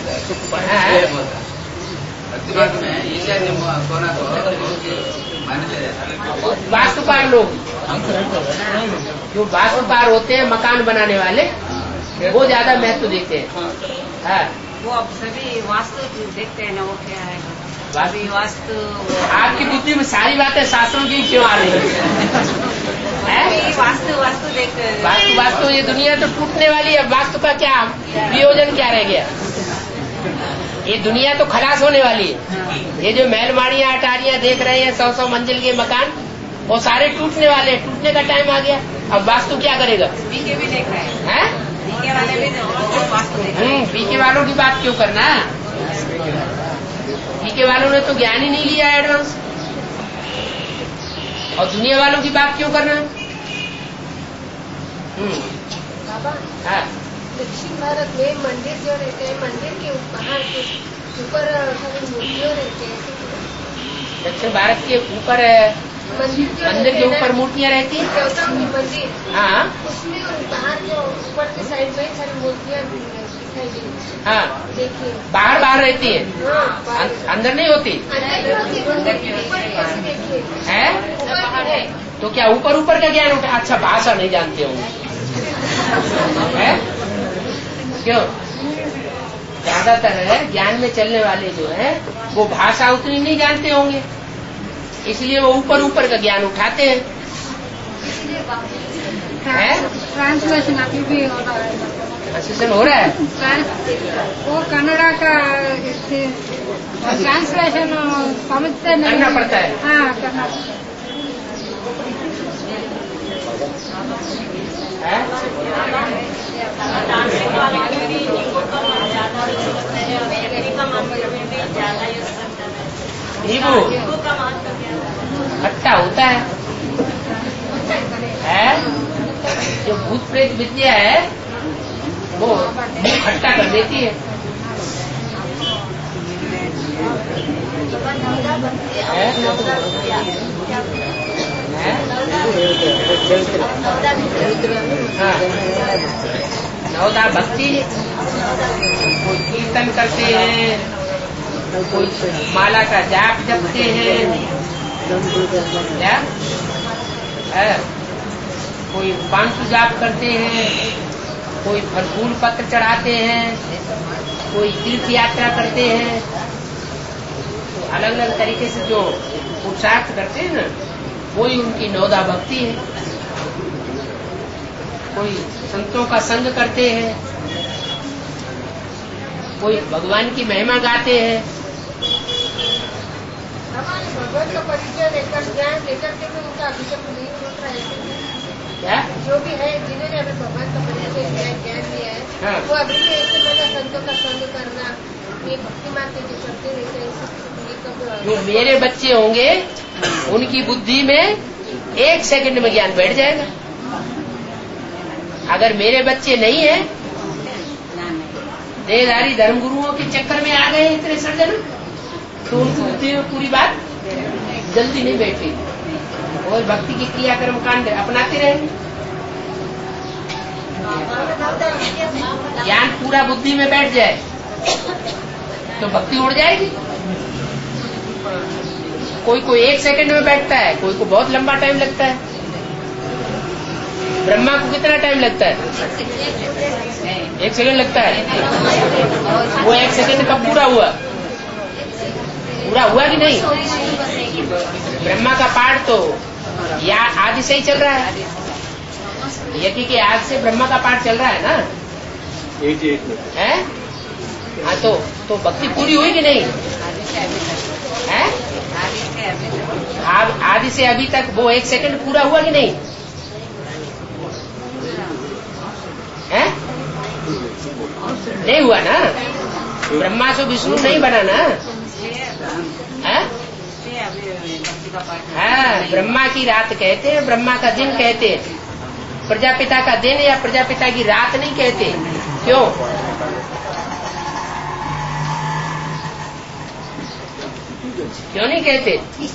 भक्ति मार्ग में ईशान्य कोना को मान्य जाता है। वास्तुकार लोग जो वास्तुकार होते हैं, मकान बनाने वाले, वो ज्यादा महत्व देते हैं। हाँ। वो अब सभी वास्तु देखते हैं ना, वो क्या है अभी वास्तु। आपकी बुद्धि में सारी बातें शास्त्रों की क्यों आ रही है? वास्तु वास्तु देखते हैं। वास्तु वास्तु ये दुनिया तो टूटने वाली है, वास्तु का क्या प्रयोजन क्या रह गया? ये दुनिया तो खलास होने वाली है। ये जो महलमाड़ियां अटारियां देख रहे हैं, सौ सौ मंजिल के मकान, वो सारे टूटने वाले हैं। टूटने का टाइम आ गया। अब वास्तु क्या करेगा? पीके भी देख रहे हैं, हैं? पीके वाले भी वास्तु देख रहे हैं। पीके वालों की बात क्यों करना? पीके वालों ने तो ज्ञान ही नहीं लिया एडवांस, और दुनिया वालों की बात क्यों करना? बाबा, हाँ। दक्षिण भारत में मंदिर जो रहते हैं, मंदिर के बाहर के ऊपर मूर्तियों रहते हैं। दक्षिण भारत के ऊपर मंदिर के ऊपर मूर्तियाँ रहती हैं। मंदिर, हाँ, उसमें बाहर जो ऊपर के साइड में सारी मूर्तियाँ दिखाई देती। हाँ, देखिए बाहर बाहर रहती है, हाँ, अंदर नहीं होती है। तो क्या ऊपर ऊपर का ज्ञान उठा? अच्छा, भाषा नहीं जानते होंगे है? क्यों? ज्यादातर है ज्ञान में चलने वाले जो है वो भाषा उतनी नहीं जानते होंगे, इसलिए वो ऊपर ऊपर का ज्ञान उठाते हैं। ट्रांसलेशन अभी भी हो रहा है। ट्रांसलेशन हो रहा है। वो कन्नड़ा का ट्रांसलेशन समझते नहीं, करना पड़ता है। हाँ, करना नींबू खट्टा होता है, जो भूत प्रेत विद्या है वो खट्टा कर देती है। नवदा भक्ति, कोई कीर्तन करते हैं, कोई माला का जाप जपते हैं, क्या है? कोई पांचु जाप करते हैं, कोई फूल पत्र चढ़ाते हैं, कोई तीर्थ यात्रा करते हैं। तो अलग अलग तरीके से जो पुरुषार्थ करते हैं ना, वही उनकी नवदा भक्ति है। कोई संतों का संग करते हैं, कोई भगवान की महिमा गाते हैं। भगवान का परिचय लेकर ज्ञान लेकर के भी उनका अभिषेक नहीं होता है क्या? जो भी है जिन्होंने अभी भगवान का परिचय लिया है, ज्ञान लिया है, हाँ। वो अभी भी ऐसे मतलब संतों का संग करना, ये भक्ति मार्ग जो करते रहते हैं, ये कब जो मेरे बच्चे होंगे उनकी बुद्धि में एक सेकंड में ज्ञान बैठ जाएगा। अगर मेरे बच्चे नहीं है, देहधारी धर्मगुरुओं के चक्कर में आ गए इतने सर्जन, तो उनकी बुद्धि में पूरी बात जल्दी नहीं बैठी और भक्ति की क्रियाक्रम कांड अपनाते रहेंगे। ज्ञान पूरा बुद्धि में बैठ जाए तो भक्ति उड़ जाएगी। कोई कोई एक सेकंड में बैठता है, कोई को बहुत लंबा टाइम लगता है। ब्रह्मा को कितना टाइम लगता है? एक सेकंड लगता है। वो एक सेकंड कब पूरा हुआ? पूरा हुआ कि नहीं? ब्रह्मा का पाठ तो या आदि से ही चल रहा है, यज्ञ के आज से ब्रह्मा का पाठ चल रहा है ना, है? हाँ, तो तो भक्ति पूरी हुई कि नहीं है? आदि से अभी तक वो एक सेकंड पूरा हुआ कि नहीं है? नहीं हुआ ना। ब्रह्मा से विष्णु नहीं बना ना, है? हाँ, ब्रह्मा की रात कहते हैं, ब्रह्मा का दिन कहते हैं, प्रजापिता का दिन या प्रजापिता की रात नहीं कहते। क्यों? क्यों नहीं कहते?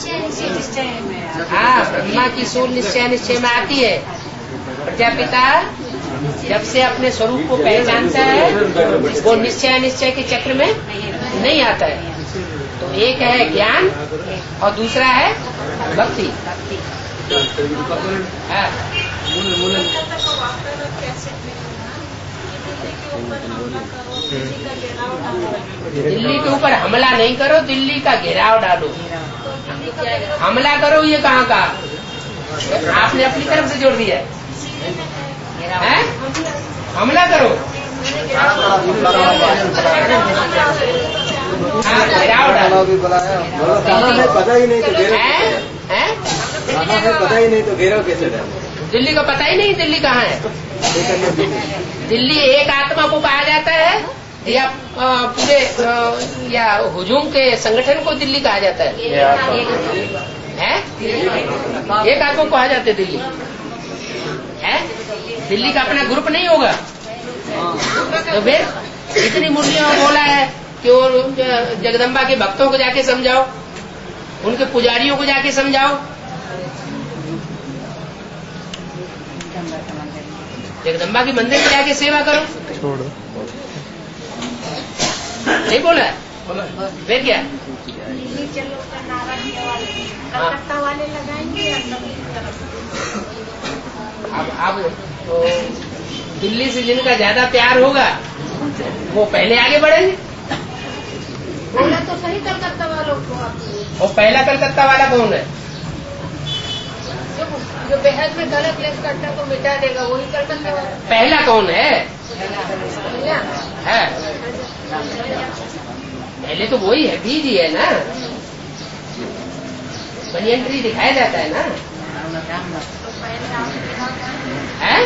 हाँ, ब्रह्मा की सोल निश्चय निश्चय में आती है। प्रजापिता जब से अपने स्वरूप को पहचानता है वो निश्चय निश्चय के चक्र में नहीं आता है। तो एक है ज्ञान और दूसरा है भक्ति। हाँ। दिल्ली के ऊपर हमला नहीं करो, दिल्ली का घेराव डालो। हमला करो ये कहाँ का? आपने अपनी तरफ से जोड़ दिया है। हमला करो, हाँ, घेराव डालो। पता ही नहीं तो घेरो है, पता ही नहीं तो घेरो कैसे डालो? दिल्ली का पता ही नहीं दिल्ली कहाँ है। दिल्ली एक आत्मा को कहा जाता है या पूरे या हुजूम के संगठन को दिल्ली कहा जाता है? है? एक आत्मा को कहा जाता है दिल्ली है। दिल्ली का अपना ग्रुप नहीं होगा तो फिर इतनी मुरलियों में बोला है कि वो जगदम्बा के भक्तों को जाके समझाओ, उनके पुजारियों को जाके समझाओ। जगदम्बा के मंदिर में जाके सेवा करो। छोड़ो, नहीं बोला है? फिर क्या? कलकत्ता वाले लगाएंगे। अब अब तो दिल्ली से जिनका ज्यादा प्यार होगा वो पहले आगे बढ़ेंगे। बोला तो सही कलकत्ता वालों को। और पहला कलकत्ता वाला कौन है? जो, जो बेहद में गलत लेस करता को मिटा देगा वही कलकत्ता वाला। पहला कौन है? है पहले तो वही है, बीज ही है ना, बनियन ट्री दिखाया जाता है ना, है?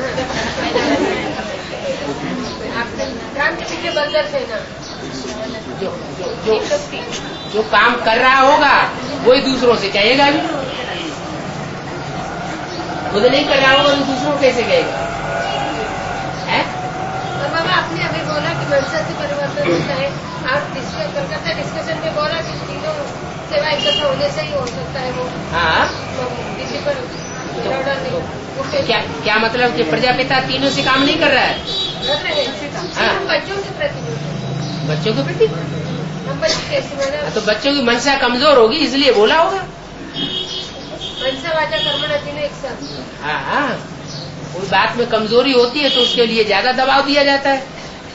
राम के पीछे बंदर थे ना। जो जो जो जो काम कर रहा होगा वही दूसरों से कहेगा भी। खुद नहीं कर रहा होगा तो दूसरों कैसे कहेगा? है? तो बाबा आपने अभी बोला कि मनसा से परिवर्तन होता है, आप कलकत्ता डिस्कशन में बोला कि तीनों सेवा इकट्ठा होने से ही हो सकता है वो। हाँ, दिल्ली पर तो क्या क्या मतलब कि प्रजापिता तीनों से काम नहीं कर रहा है? कर रहे हैं। हाँ। बच्चों के प्रति बच्चों के प्रति हम बच्चे कैसे माना? तो बच्चों की मनसा कमजोर होगी इसलिए बोला होगा। मनसा वाचा कर्मणा तीनों एक साथ। हाँ हाँ, कोई बात में कमजोरी होती है तो उसके लिए ज्यादा दबाव दिया जाता है।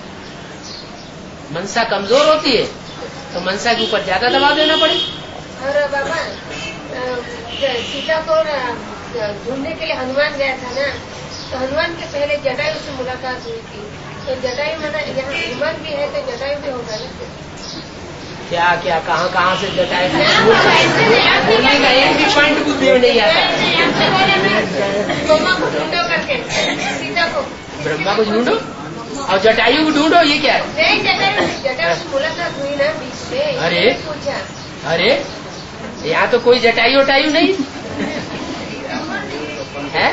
मनसा कमजोर होती है तो मनसा के ऊपर ज्यादा दबाव देना पड़े। और बाबा सीता को ढूंढने के लिए हनुमान गया था ना, तो हनुमान के पहले जटायु से मुलाकात हुई थी, तो जटायु माना यहाँ हनुमान भी है तो जटायु भी होगा ना? क्या क्या कहाँ कहाँ से जटायु बोलने का एक भी पॉइंट बुद्धि में नहीं आता। ब्रह्मा को ढूंढो करके सीता को, ब्रह्मा को ढूंढो और जटायु को ढूंढो, ये क्या है? नहीं, जटायु जटायु से मुलाकात हुई ना बीच में। अरे पूछा, अरे यहाँ तो कोई जटायु वटायु नहीं है।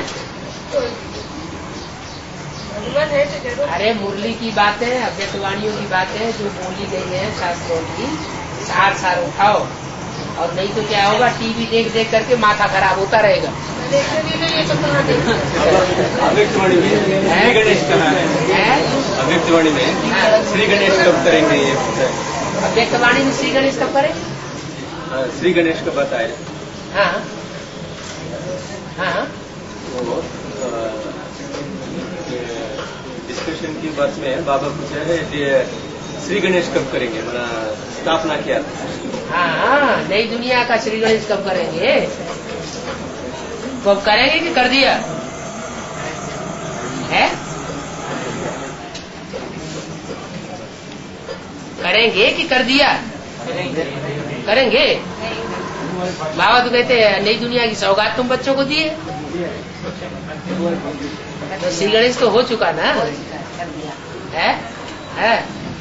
हनुमान है तो जरूर। अरे मुरली की बातें, अव्यक्तवाणियों की बातें जो बोली गई है शास्त्रों की, सार सार उठाओ, और नहीं तो क्या होगा, टीवी देख देख करके माथा खराब होता रहेगा। अव्यक्तवाणी में श्री गणेश कहा है, अव्यक्तवाणी में श्री गणेश कब करेंगे ये? अव्यक्तवाणी में श्री गणेश कब करें? श्री गणेश का बताए। हाँ हाँ, डिस्कशन की बात में बाबा पूछा है ये श्री गणेश कब करेंगे, मैंने स्थापना किया था। हाँ हाँ, नई दुनिया का श्री गणेश कब करेंगे? कब करेंगे कि कर दिया है? करेंगे कि कर दिया? करेंगे। बाबा तो कहते हैं नई दुनिया की सौगात तुम बच्चों को दिए, तो श्री गणेश तो हो चुका ना है, है?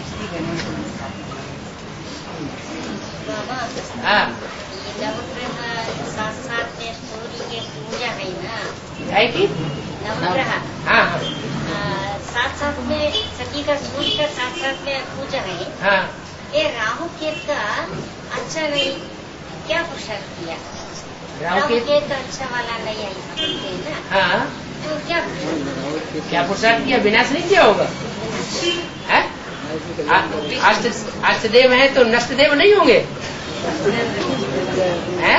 हाँ, साथ साथ में सूर्य की पूजा है ना, है कि नवग्रह। हाँ साथ साथ में सती का सूर्य का साथ साथ में पूजा है। हाँ, ये राहु केत का अच्छा नहीं, क्या पुरुषार्थ किया? राहु केत तो अच्छा वाला नहीं आई सकते ना। हाँ, तो क्या पुरुषार्थ क्या पुरुषार्थ किया? विनाश नहीं किया होगा है? अष्टदेव है तो नष्टदेव नहीं होंगे है?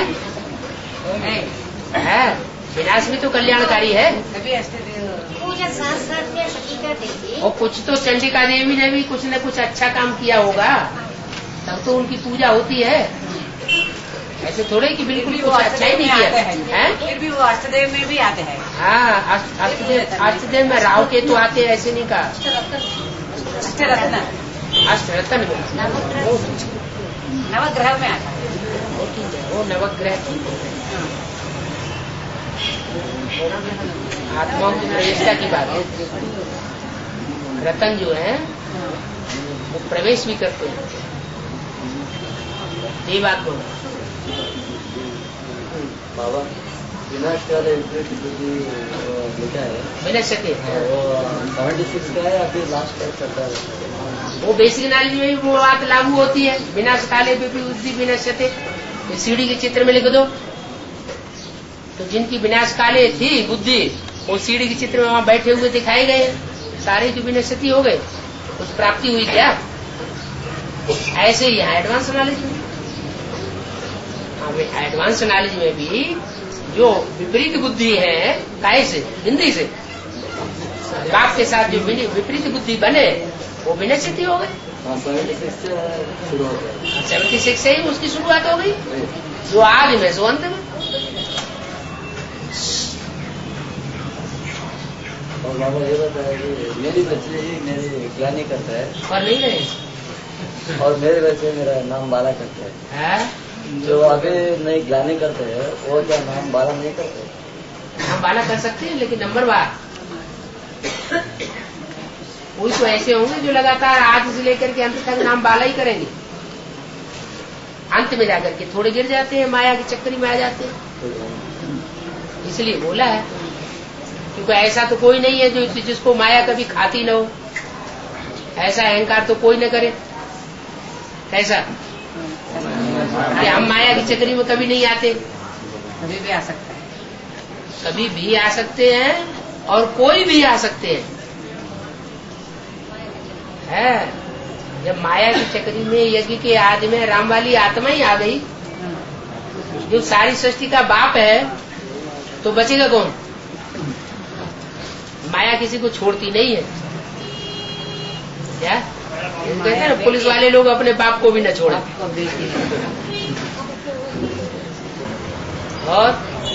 है, विनाश भी तो कल्याणकारी है। पूजा साथ साथ में सती का देखिए, और कुछ तो चंडिका देवी ने भी कुछ न कुछ अच्छा काम किया होगा, तब तो उनकी पूजा होती है। ऐसे थोड़े कि बिल्कुल कुछ अच्छा ही नहीं किया है। फिर भी वो अष्टदेव में भी आते हैं। हाँ, अष्टदेव अष्टदेव में राहु केतु आते हैं, ऐसे नहीं कहा। अष्टरत्न, अष्टरत्न में नवग्रह में आता है। वो नवग्रह की आत्माओं की प्रवेशता की बात है। रतन जो है वो प्रवेश भी करते हैं, ये बात बोलो बाबा। विनाश का बेटा है, विनश्यते वो सेवेंटी सिक्स का है या फिर लास्ट का चलता है? वो बेसिक नॉलेज में भी वो बात लागू होती है। विनाश काले पे भी उसी विनश्यते, सीढ़ी के चित्र में लिख दो तो जिनकी विनाश काले थी बुद्धि, वो सीढ़ी के चित्र में वहां बैठे हुए दिखाए गए, सारे की विनश्यति हो गए, कुछ प्राप्ति हुई क्या? ऐसे ही है एडवांस नॉलेज में। एडवांस नॉलेज में भी जो विपरीत बुद्धि है, काय से? हिंदी से। बाप के साथ जो विपरीत बुद्धि बने वो विनश्यति हो गए। सेवेंटी सिक्स से शुरू होता है। सेवेंटी सिक्स से ही उसकी शुरुआत हो गई, जो आदि में सो अंत में। और बाबा ये बताया कि मेरी बच्चे ही मेरी ग्लानी करता है और नहीं रहे, और मेरे बच्चे मेरा नाम बाला करते हैं। है? जो अभी नहीं ग्लानी करते हैं वो क्या नाम बाला नहीं करते? हम बाला कर सकते हैं, लेकिन नंबर बार कोई तो ऐसे होंगे जो लगातार आज से लेकर के अंत तक नाम बाला ही करेंगे, अंत में जाकर के थोड़े गिर जाते हैं, माया के चक्कर में आ जाते हैं। इसलिए बोला है क्योंकि ऐसा तो कोई नहीं है जो जिसको माया कभी खाती न हो। ऐसा अहंकार तो कोई न करे। कैसा कि हम माया की चक्री में कभी नहीं आते। कभी भी आ सकता है, कभी भी आ सकते हैं और कोई भी आ सकते हैं। है जब माया की चक्री में यज्ञ के आदि में राम वाली आत्मा ही आ गई जो सारी सृष्टि का बाप है, तो बचेगा कौन? माया किसी को छोड़ती नहीं है। क्या कहते हैं ना, पुलिस वाले लोग अपने बाप को भी न छोड़े। और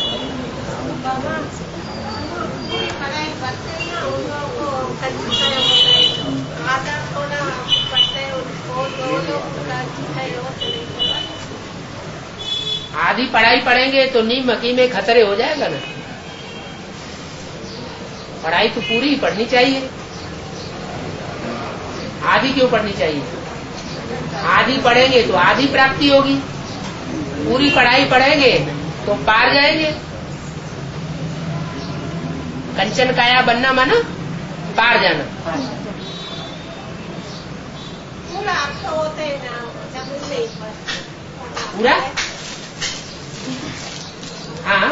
आधी पढ़ाई पढ़ेंगे तो नीम मकी में खतरे हो जाएगा ना। पढ़ाई तो पूरी ही पढ़नी चाहिए। आधी क्यों पढ़नी चाहिए? आधी पढ़ेंगे तो आधी प्राप्ति होगी, पूरी पढ़ाई पढ़ेंगे तो पार जाएंगे। कंचन काया बनना माना पार जाना। पूरा आपका होता है ना, जब नहीं पूरा हाँ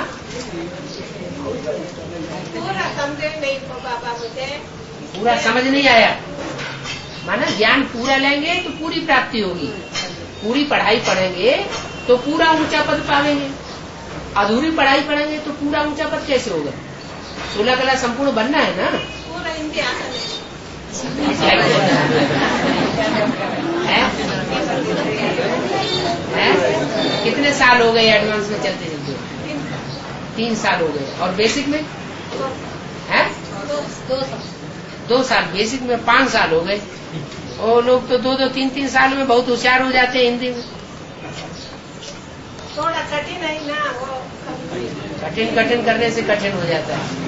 पूरा समझे नहीं बाबा, मुझे पूरा समझ नहीं आया। माना ज्ञान पूरा लेंगे तो पूरी प्राप्ति होगी, पूरी पढ़ाई पढ़ेंगे तो पूरा ऊंचा पद पावेंगे। अधूरी पढ़ाई पढ़ेंगे तो पूरा ऊंचा पद कैसे होगा? सोलह कला संपूर्ण बनना है ना। पूरा हिंदी आता नहीं। है? है? कितने साल हो गए एडवांस में चलते चलते? तीन साल हो गए। और बेसिक में है दो साल। बेसिक में पांच साल हो गए। और लोग तो दो दो तीन तीन साल में बहुत होशियार हो जाते हैं हिंदी में। थोड़ा कठिन है ना वो, कठिन कठिन करने से कठिन हो जाता है।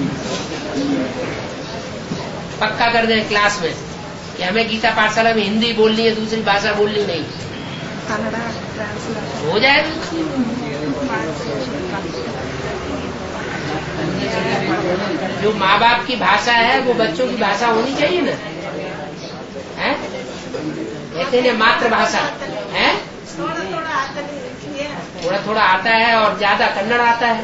पक्का कर दें क्लास में कि हमें गीता पाठशाला में हिंदी बोलनी है, दूसरी भाषा बोलनी नहीं। हो जाएगा। जो माँ बाप की भाषा है वो बच्चों की भाषा होनी चाहिए ना। है कहते हैं मातृभाषा है। थोड़ा थोड़ा आता नहीं, थोड़ा थोड़ा आता है और ज्यादा कन्नड़ आता है।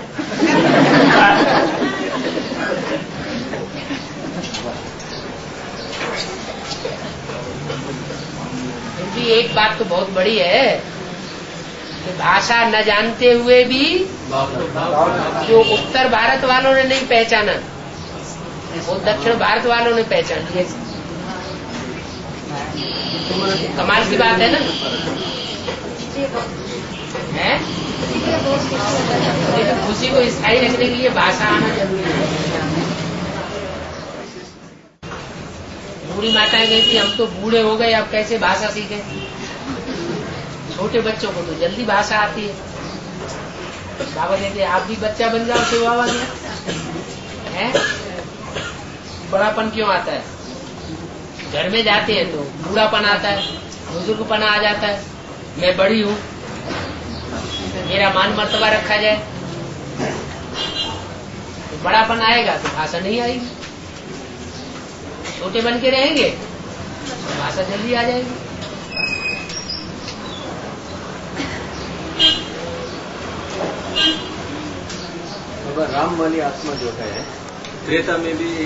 फिर भी एक बात तो बहुत बड़ी है कि भाषा न जानते हुए भी जो उत्तर भारत वालों ने नहीं पहचाना वो दक्षिण भारत वालों ने पहचान लिया। कमाल की बात है ना। है लेकिन खुशी को स्थायी रखने के लिए भाषा आना जरूरी है। बूढ़ी माताएं कहती हम तो बूढ़े हो गए, अब कैसे भाषा सीखें? छोटे बच्चों को तो जल्दी भाषा आती है। बाबा कहते आप भी बच्चा बन जाओ तो बाबा है। बड़ापन क्यों आता है? घर में जाते हैं तो बूढ़ापन आता है, बुजुर्गपन आ जाता है। मैं बड़ी हूँ, मेरा मान मर्तबा रखा जाए। तो बड़ापन आएगा तो भाषा नहीं आएगी। छोटे बन के रहेंगे तो भाषा जल्दी आ जाएगी। राम वाली आत्मा जो है त्रेता में भी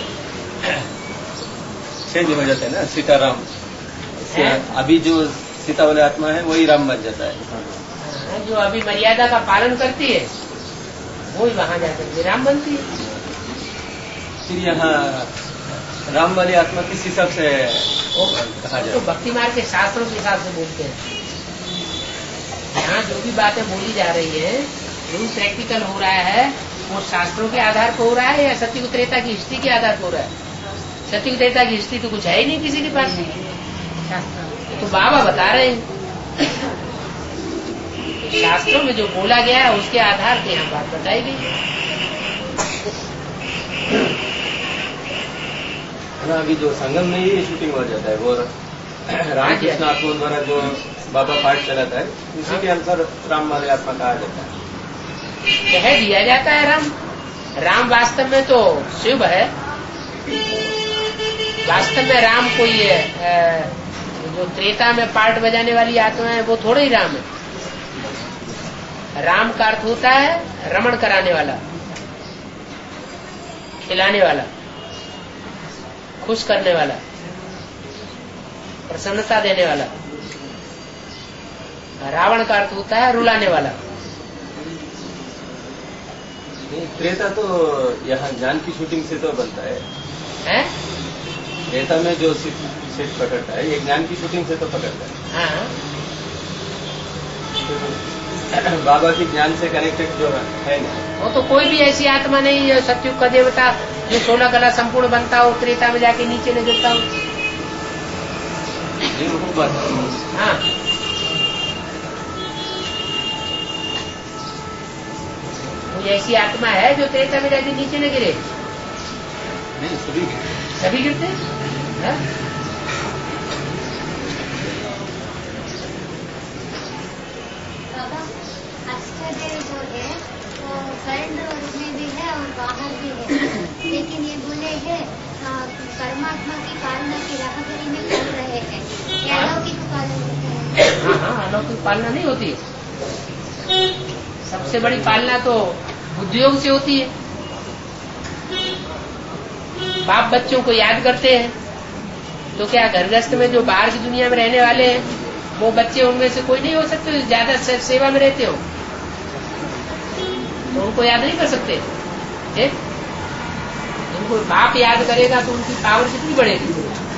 चेंज हो जाता है ना, सीताराम। अभी जो सीता वाली आत्मा है वही राम बन जाता है। जो अभी मर्यादा का पालन करती है वही वहां जाकर राम बनती है। फिर यहाँ राम वाली आत्मा किस हिसाब से कहा जाए? तो भक्ति मार्ग के शास्त्रों के हिसाब से बोलते हैं। यहाँ जो भी बातें बोली जा रही है, जो भी प्रैक्टिकल हो रहा है, वो शास्त्रों के आधार पर हो रहा है या सत्य को त्रेता की हिस्ट्री के आधार पर हो रहा है? सत्य को त्रेता की हिस्ट्री तो कुछ है ही नहीं किसी के पास। तो बाबा बता रहे हैं शास्त्रों में जो बोला गया है उसके आधार पर यहाँ बात बताई गई है। अभी जो संगम में ही शूटिंग हो जाता है वो रामकृष्ण आत्मा द्वारा जो बाबा पाठ चलाता है उसी के अनुसार राम वाले आत्मा कहा जाता है। कह दिया जाता है राम, राम वास्तव में तो शिव है। वास्तव में राम कोई है, जो त्रेता में पार्ट बजाने वाली आत्मा है वो थोड़ा ही राम है। राम का अर्थ होता है रमण कराने वाला, खिलाने वाला, खुश करने वाला, प्रसन्नता देने वाला। रावण का अर्थ होता है रुलाने वाला। त्रेता तो यहाँ ज्ञान की शूटिंग से तो बनता है, हैं? त्रेता में जो सेट पकड़ता है ये ज्ञान की शूटिंग से तो पकड़ता है। हाँ। बाबा की ज्ञान से कनेक्टेड जो है ना, वो तो कोई भी ऐसी आत्मा नहीं है सत्युग का देवता जो सोलह कला संपूर्ण बनता हो, त्रेता में जाके नीचे न गिरता हो। हाँ, कोई ऐसी आत्मा है जो त्रेता में जाके नीचे न गिरे? नहीं, सभी सभी गिरते हैं। बाबा अष्टदेव जो है वो कैलेंडर में भी है और बाहर भी है, लेकिन ये बोले है परमात्मा की पालना की राहगरी में चल रहे हैं, ये अलौकिक पालन होता है। हाँ हाँ, अलौकिक पालना नहीं होती है। सबसे बड़ी पालना तो बुद्धियोग से होती है। बाप बच्चों को याद करते हैं, तो क्या घरगृहस्थ में जो बाहर की दुनिया में रहने वाले हैं वो बच्चे उनमें से कोई नहीं हो सकते जो ज्यादा सेवा में रहते हो, तो उनको याद नहीं कर सकते। ठीक? उनको बाप याद करेगा तो उनकी पावर कितनी बढ़ेगी।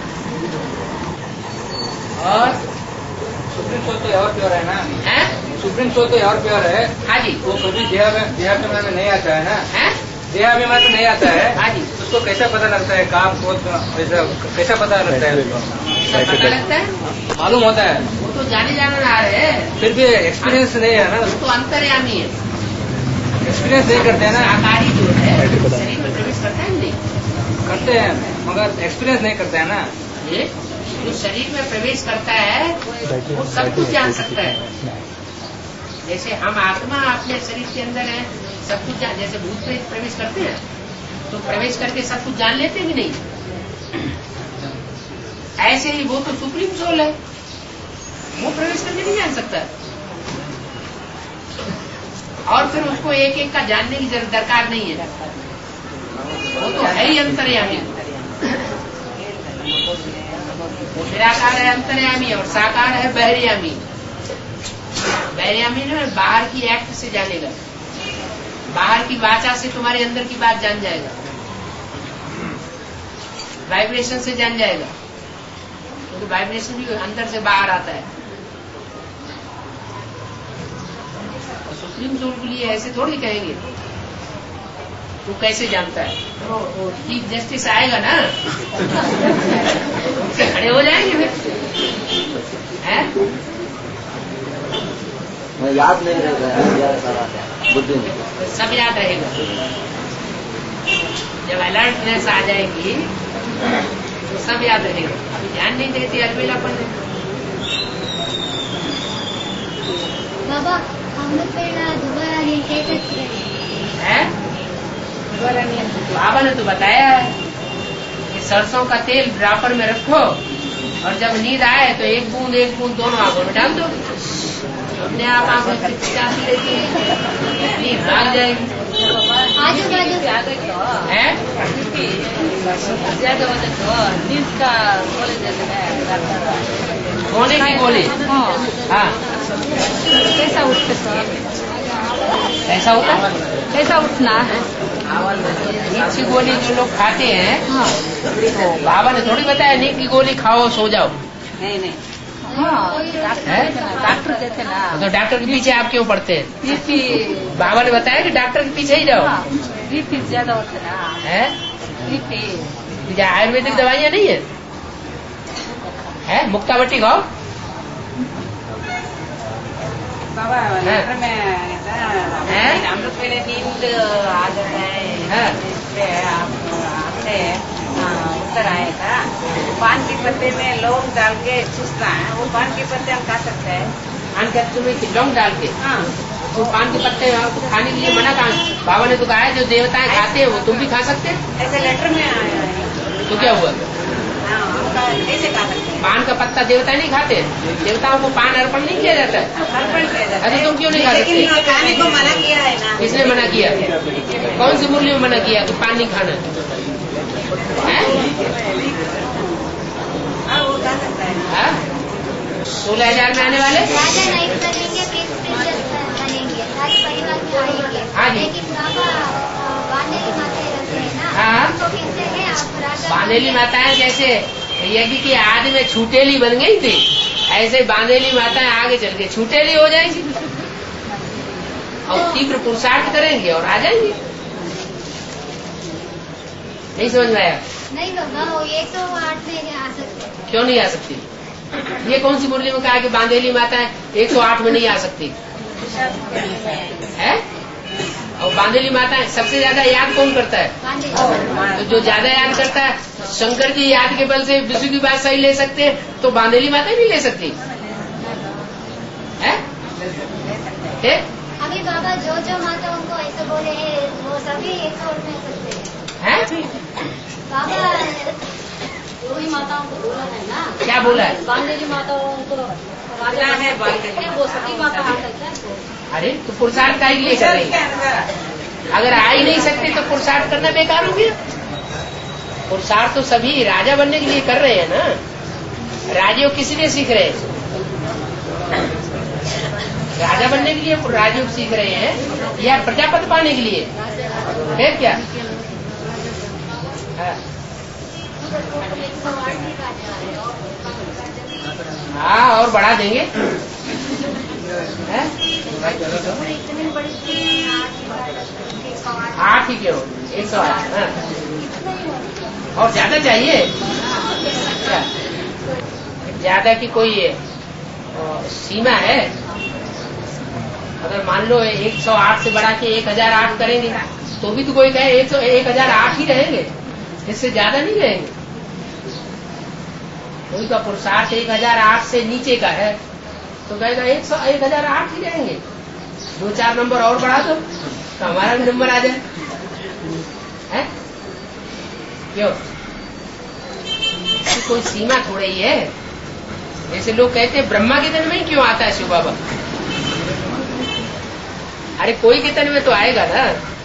और सुप्रीम कोर्ट तो और प्योर है ना, है? सुप्रीम कोर्ट तो और प्योर है। हाँ जी। वो कभी देहाभिमान में नहीं आता है ना, है? देहाभिमान में नहीं आता है। हाँ जी। उसको कैसा पता लगता है काम को, कैसा कैसा पता लगता है? कैसा पता लगता है? मालूम होता है, वो तो जाने जाने आ रहे हैं, फिर भी एक्सपीरियंस नहीं है ना। वो तो अंतर्यामी है। एक्सपीरियंस नहीं करते हैं ना, साकारी जो है शरीर में प्रवेश करता है नहीं, करते हैं मगर एक्सपीरियंस नहीं करते हैं ना। ये जो शरीर में प्रवेश करता है वो सब कुछ जान सकता है। जैसे हम आत्मा अपने शरीर के अंदर है, सब कुछ जान, जैसे भूत प्रेत प्रवेश करते हैं तो प्रवेश करके सब कुछ जान लेते हैं कि नहीं, ऐसे ही वो तो सुप्रीम सोल है, वो प्रवेश करके नहीं जान सकता। और फिर उसको एक एक का जानने की जरूरत दरकार नहीं है, वो तो है ही अंतर्यामी। वो निराकार है अंतर्यामी और साकार है बहिर्यामी। बहिर्यामी ने बाहर की एक्ट से जानेगा, बाहर की वाचा से तुम्हारे अंदर की बात जान जाएगा, वाइब्रेशन से जान जाएगा, क्योंकि तो वाइब्रेशन भी अंदर से बाहर आता है। और सुप्रीम सोल के लिए ऐसे थोड़ी कहेंगे तू कैसे जानता है, तो वो चीफ जस्टिस आएगा ना उससे खड़े हो जाएंगे फिर, है? मैं याद नहीं रहेगा, बुद्धि नहीं, सब याद रहेगा। जब अलर्टनेस आ जाएगी तो सब याद रहेगा। अभी ध्यान नहीं देते, अलबेलापन है। बाबा हम लोग पहला दोबारा नहीं कह सकते हैं? दोबारा नहीं, बाबा ने तो बताया है कि सरसों का तेल ड्रापर में रखो और जब नींद आए तो एक बूंद एक बूंद दोनों आंखों में डाल दो, अपने आप आंखों में चिपचिपाती रहेगी, नींद भाग जाएगी। आजू बाजू है ज्यादा वजह तो नींद का गोली देते हैं, सोने की गोली। हाँ, कैसा उठते सर? ऐसा होता है, कैसा उठना है? नींद की गोली जो लोग खाते हैं, तो बाबा ने थोड़ी बताया नींद की गोली खाओ सो जाओ। नहीं नहीं, हाँ डॉक्टर देते ना, तो डॉक्टर के पीछे आप क्यों पड़ते हैं? बीपी बाबा ने बताया कि डॉक्टर के पीछे ही जाओ। बीपी ज्यादा होता ना है, बीपी। आयुर्वेदिक दवाइयाँ नहीं है, है? मुक्तावटी खाओ। बाबा डॉक्टर में हम लोग पहले नींद आ जाता है, आपने उत्तर आया था पान के पत्ते में लौंग डाल के चूसना है, वो पान के पत्ते हम खा सकते हैं। पान के पत्ते में लौंग डाल के तो पान के पत्ते आपको खाने के लिए मना कहा? बाबा ने तो कहा है जो देवताएं खाते हैं वो तुम भी खा सकते हैं। ऐसे लेटर में आया है। तो क्या हुआ? कैसे खा सकते हैं? पान का पत्ता देवता नहीं खाते, देवताओं को पान अर्पण नहीं किया जाता है। अर्पण किया जाता है। अरे तुम क्यों नहीं खा सकते? लेकिन खाने को मना किया है ना। किसने मना किया? कौन सी मुरली में मना किया कि पान नहीं खाना है? हाँ वो खा सकता है। सोलह हजार में आने वाले राजा नहीं बनेंगे, प्रिंसेस बनेंगे, राज परिवार में आएंगे। हाँ जी। लेकिन बाबा बांधेली माताएं रहते हैं ना, हाँ। उनको कहते हैं आप राजा बांधेली माताएं जैसे यज्ञ की आदि में छूटेली बन गई थी, ऐसे बांधेली माताएं आगे चल के छूटेली हो जाएंगी और तीव्र पुरुषार्थ करेंगे और आ जाएंगे। नहीं समझ में आया? नहीं बाबा वो एक सौ आठ में आ सकते। क्यों नहीं आ सकती? ये कौन सी मुरली में कहा कि बांधेली माताएं एक सौ आठ में नहीं आ सकती है? और बांधेली माताएं सबसे ज्यादा याद कौन करता है? तो जो ज्यादा याद करता है, शंकर जी याद के बल से विष्णु की बात सही ले सकते हैं, तो बांधेली माताएं नहीं ले सकती है? है? अभी बाबा जो जो माता उनको ऐसे बोले हैं वो सभी एक सौ में सकते हैं। बाबा वही माताओं को बोला है ना। क्या बोला है? बांधेली माताओं को राजा है, वो सभी माता आ सकता है। अरे तो पुरुषार्थ का लिए कर रही है। अगर आ ही नहीं सकते तो पुरुषार्थ करना बेकार हो गया। पुरुषार्थ तो सभी राजा बनने के लिए कर रहे हैं ना। राजयोग किसी ने सीख रहे हैं? राजा बनने के लिए राजयोग सीख रहे हैं या प्रजापति पाने के लिए? है क्या? हाँ और बढ़ा देंगे। आठ ही क्यों? एक सौ आठ। और ज्यादा चाहिए क्या? ज्यादा की कोई सीमा है? अगर मान लो एक सौ आठ से बढ़ा के एक हजार आठ करेंगे तो भी तो कोई कहे एक सौ एक हजार आठ ही रहेंगे, इससे ज्यादा नहीं रहेंगे। कोई का पुरुषार्थ एक हजार आठ से नीचे का है तो कहेगा एक सौ एक हजार आठ ही रहेंगे, दो चार नंबर और बढ़ा दो तो हमारा भी नंबर आ जाए। है क्यों? कोई सीमा थोड़ी ही है। जैसे लोग कहते हैं ब्रह्मा के तन में ही क्यों आता है शिव बाबा? अरे कोई के तन में तो आएगा ना,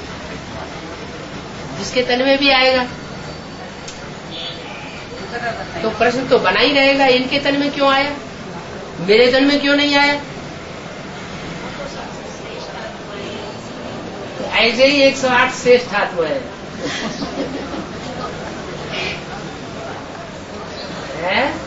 जिसके तन में भी आएगा। तो प्रश्न तो बना ही रहेगा, इनके तन में क्यों आया, मेरे तन में क्यों नहीं आया? तो ऐसे ही एक सौ आठ श्रेष्ठ आत्मा है, है?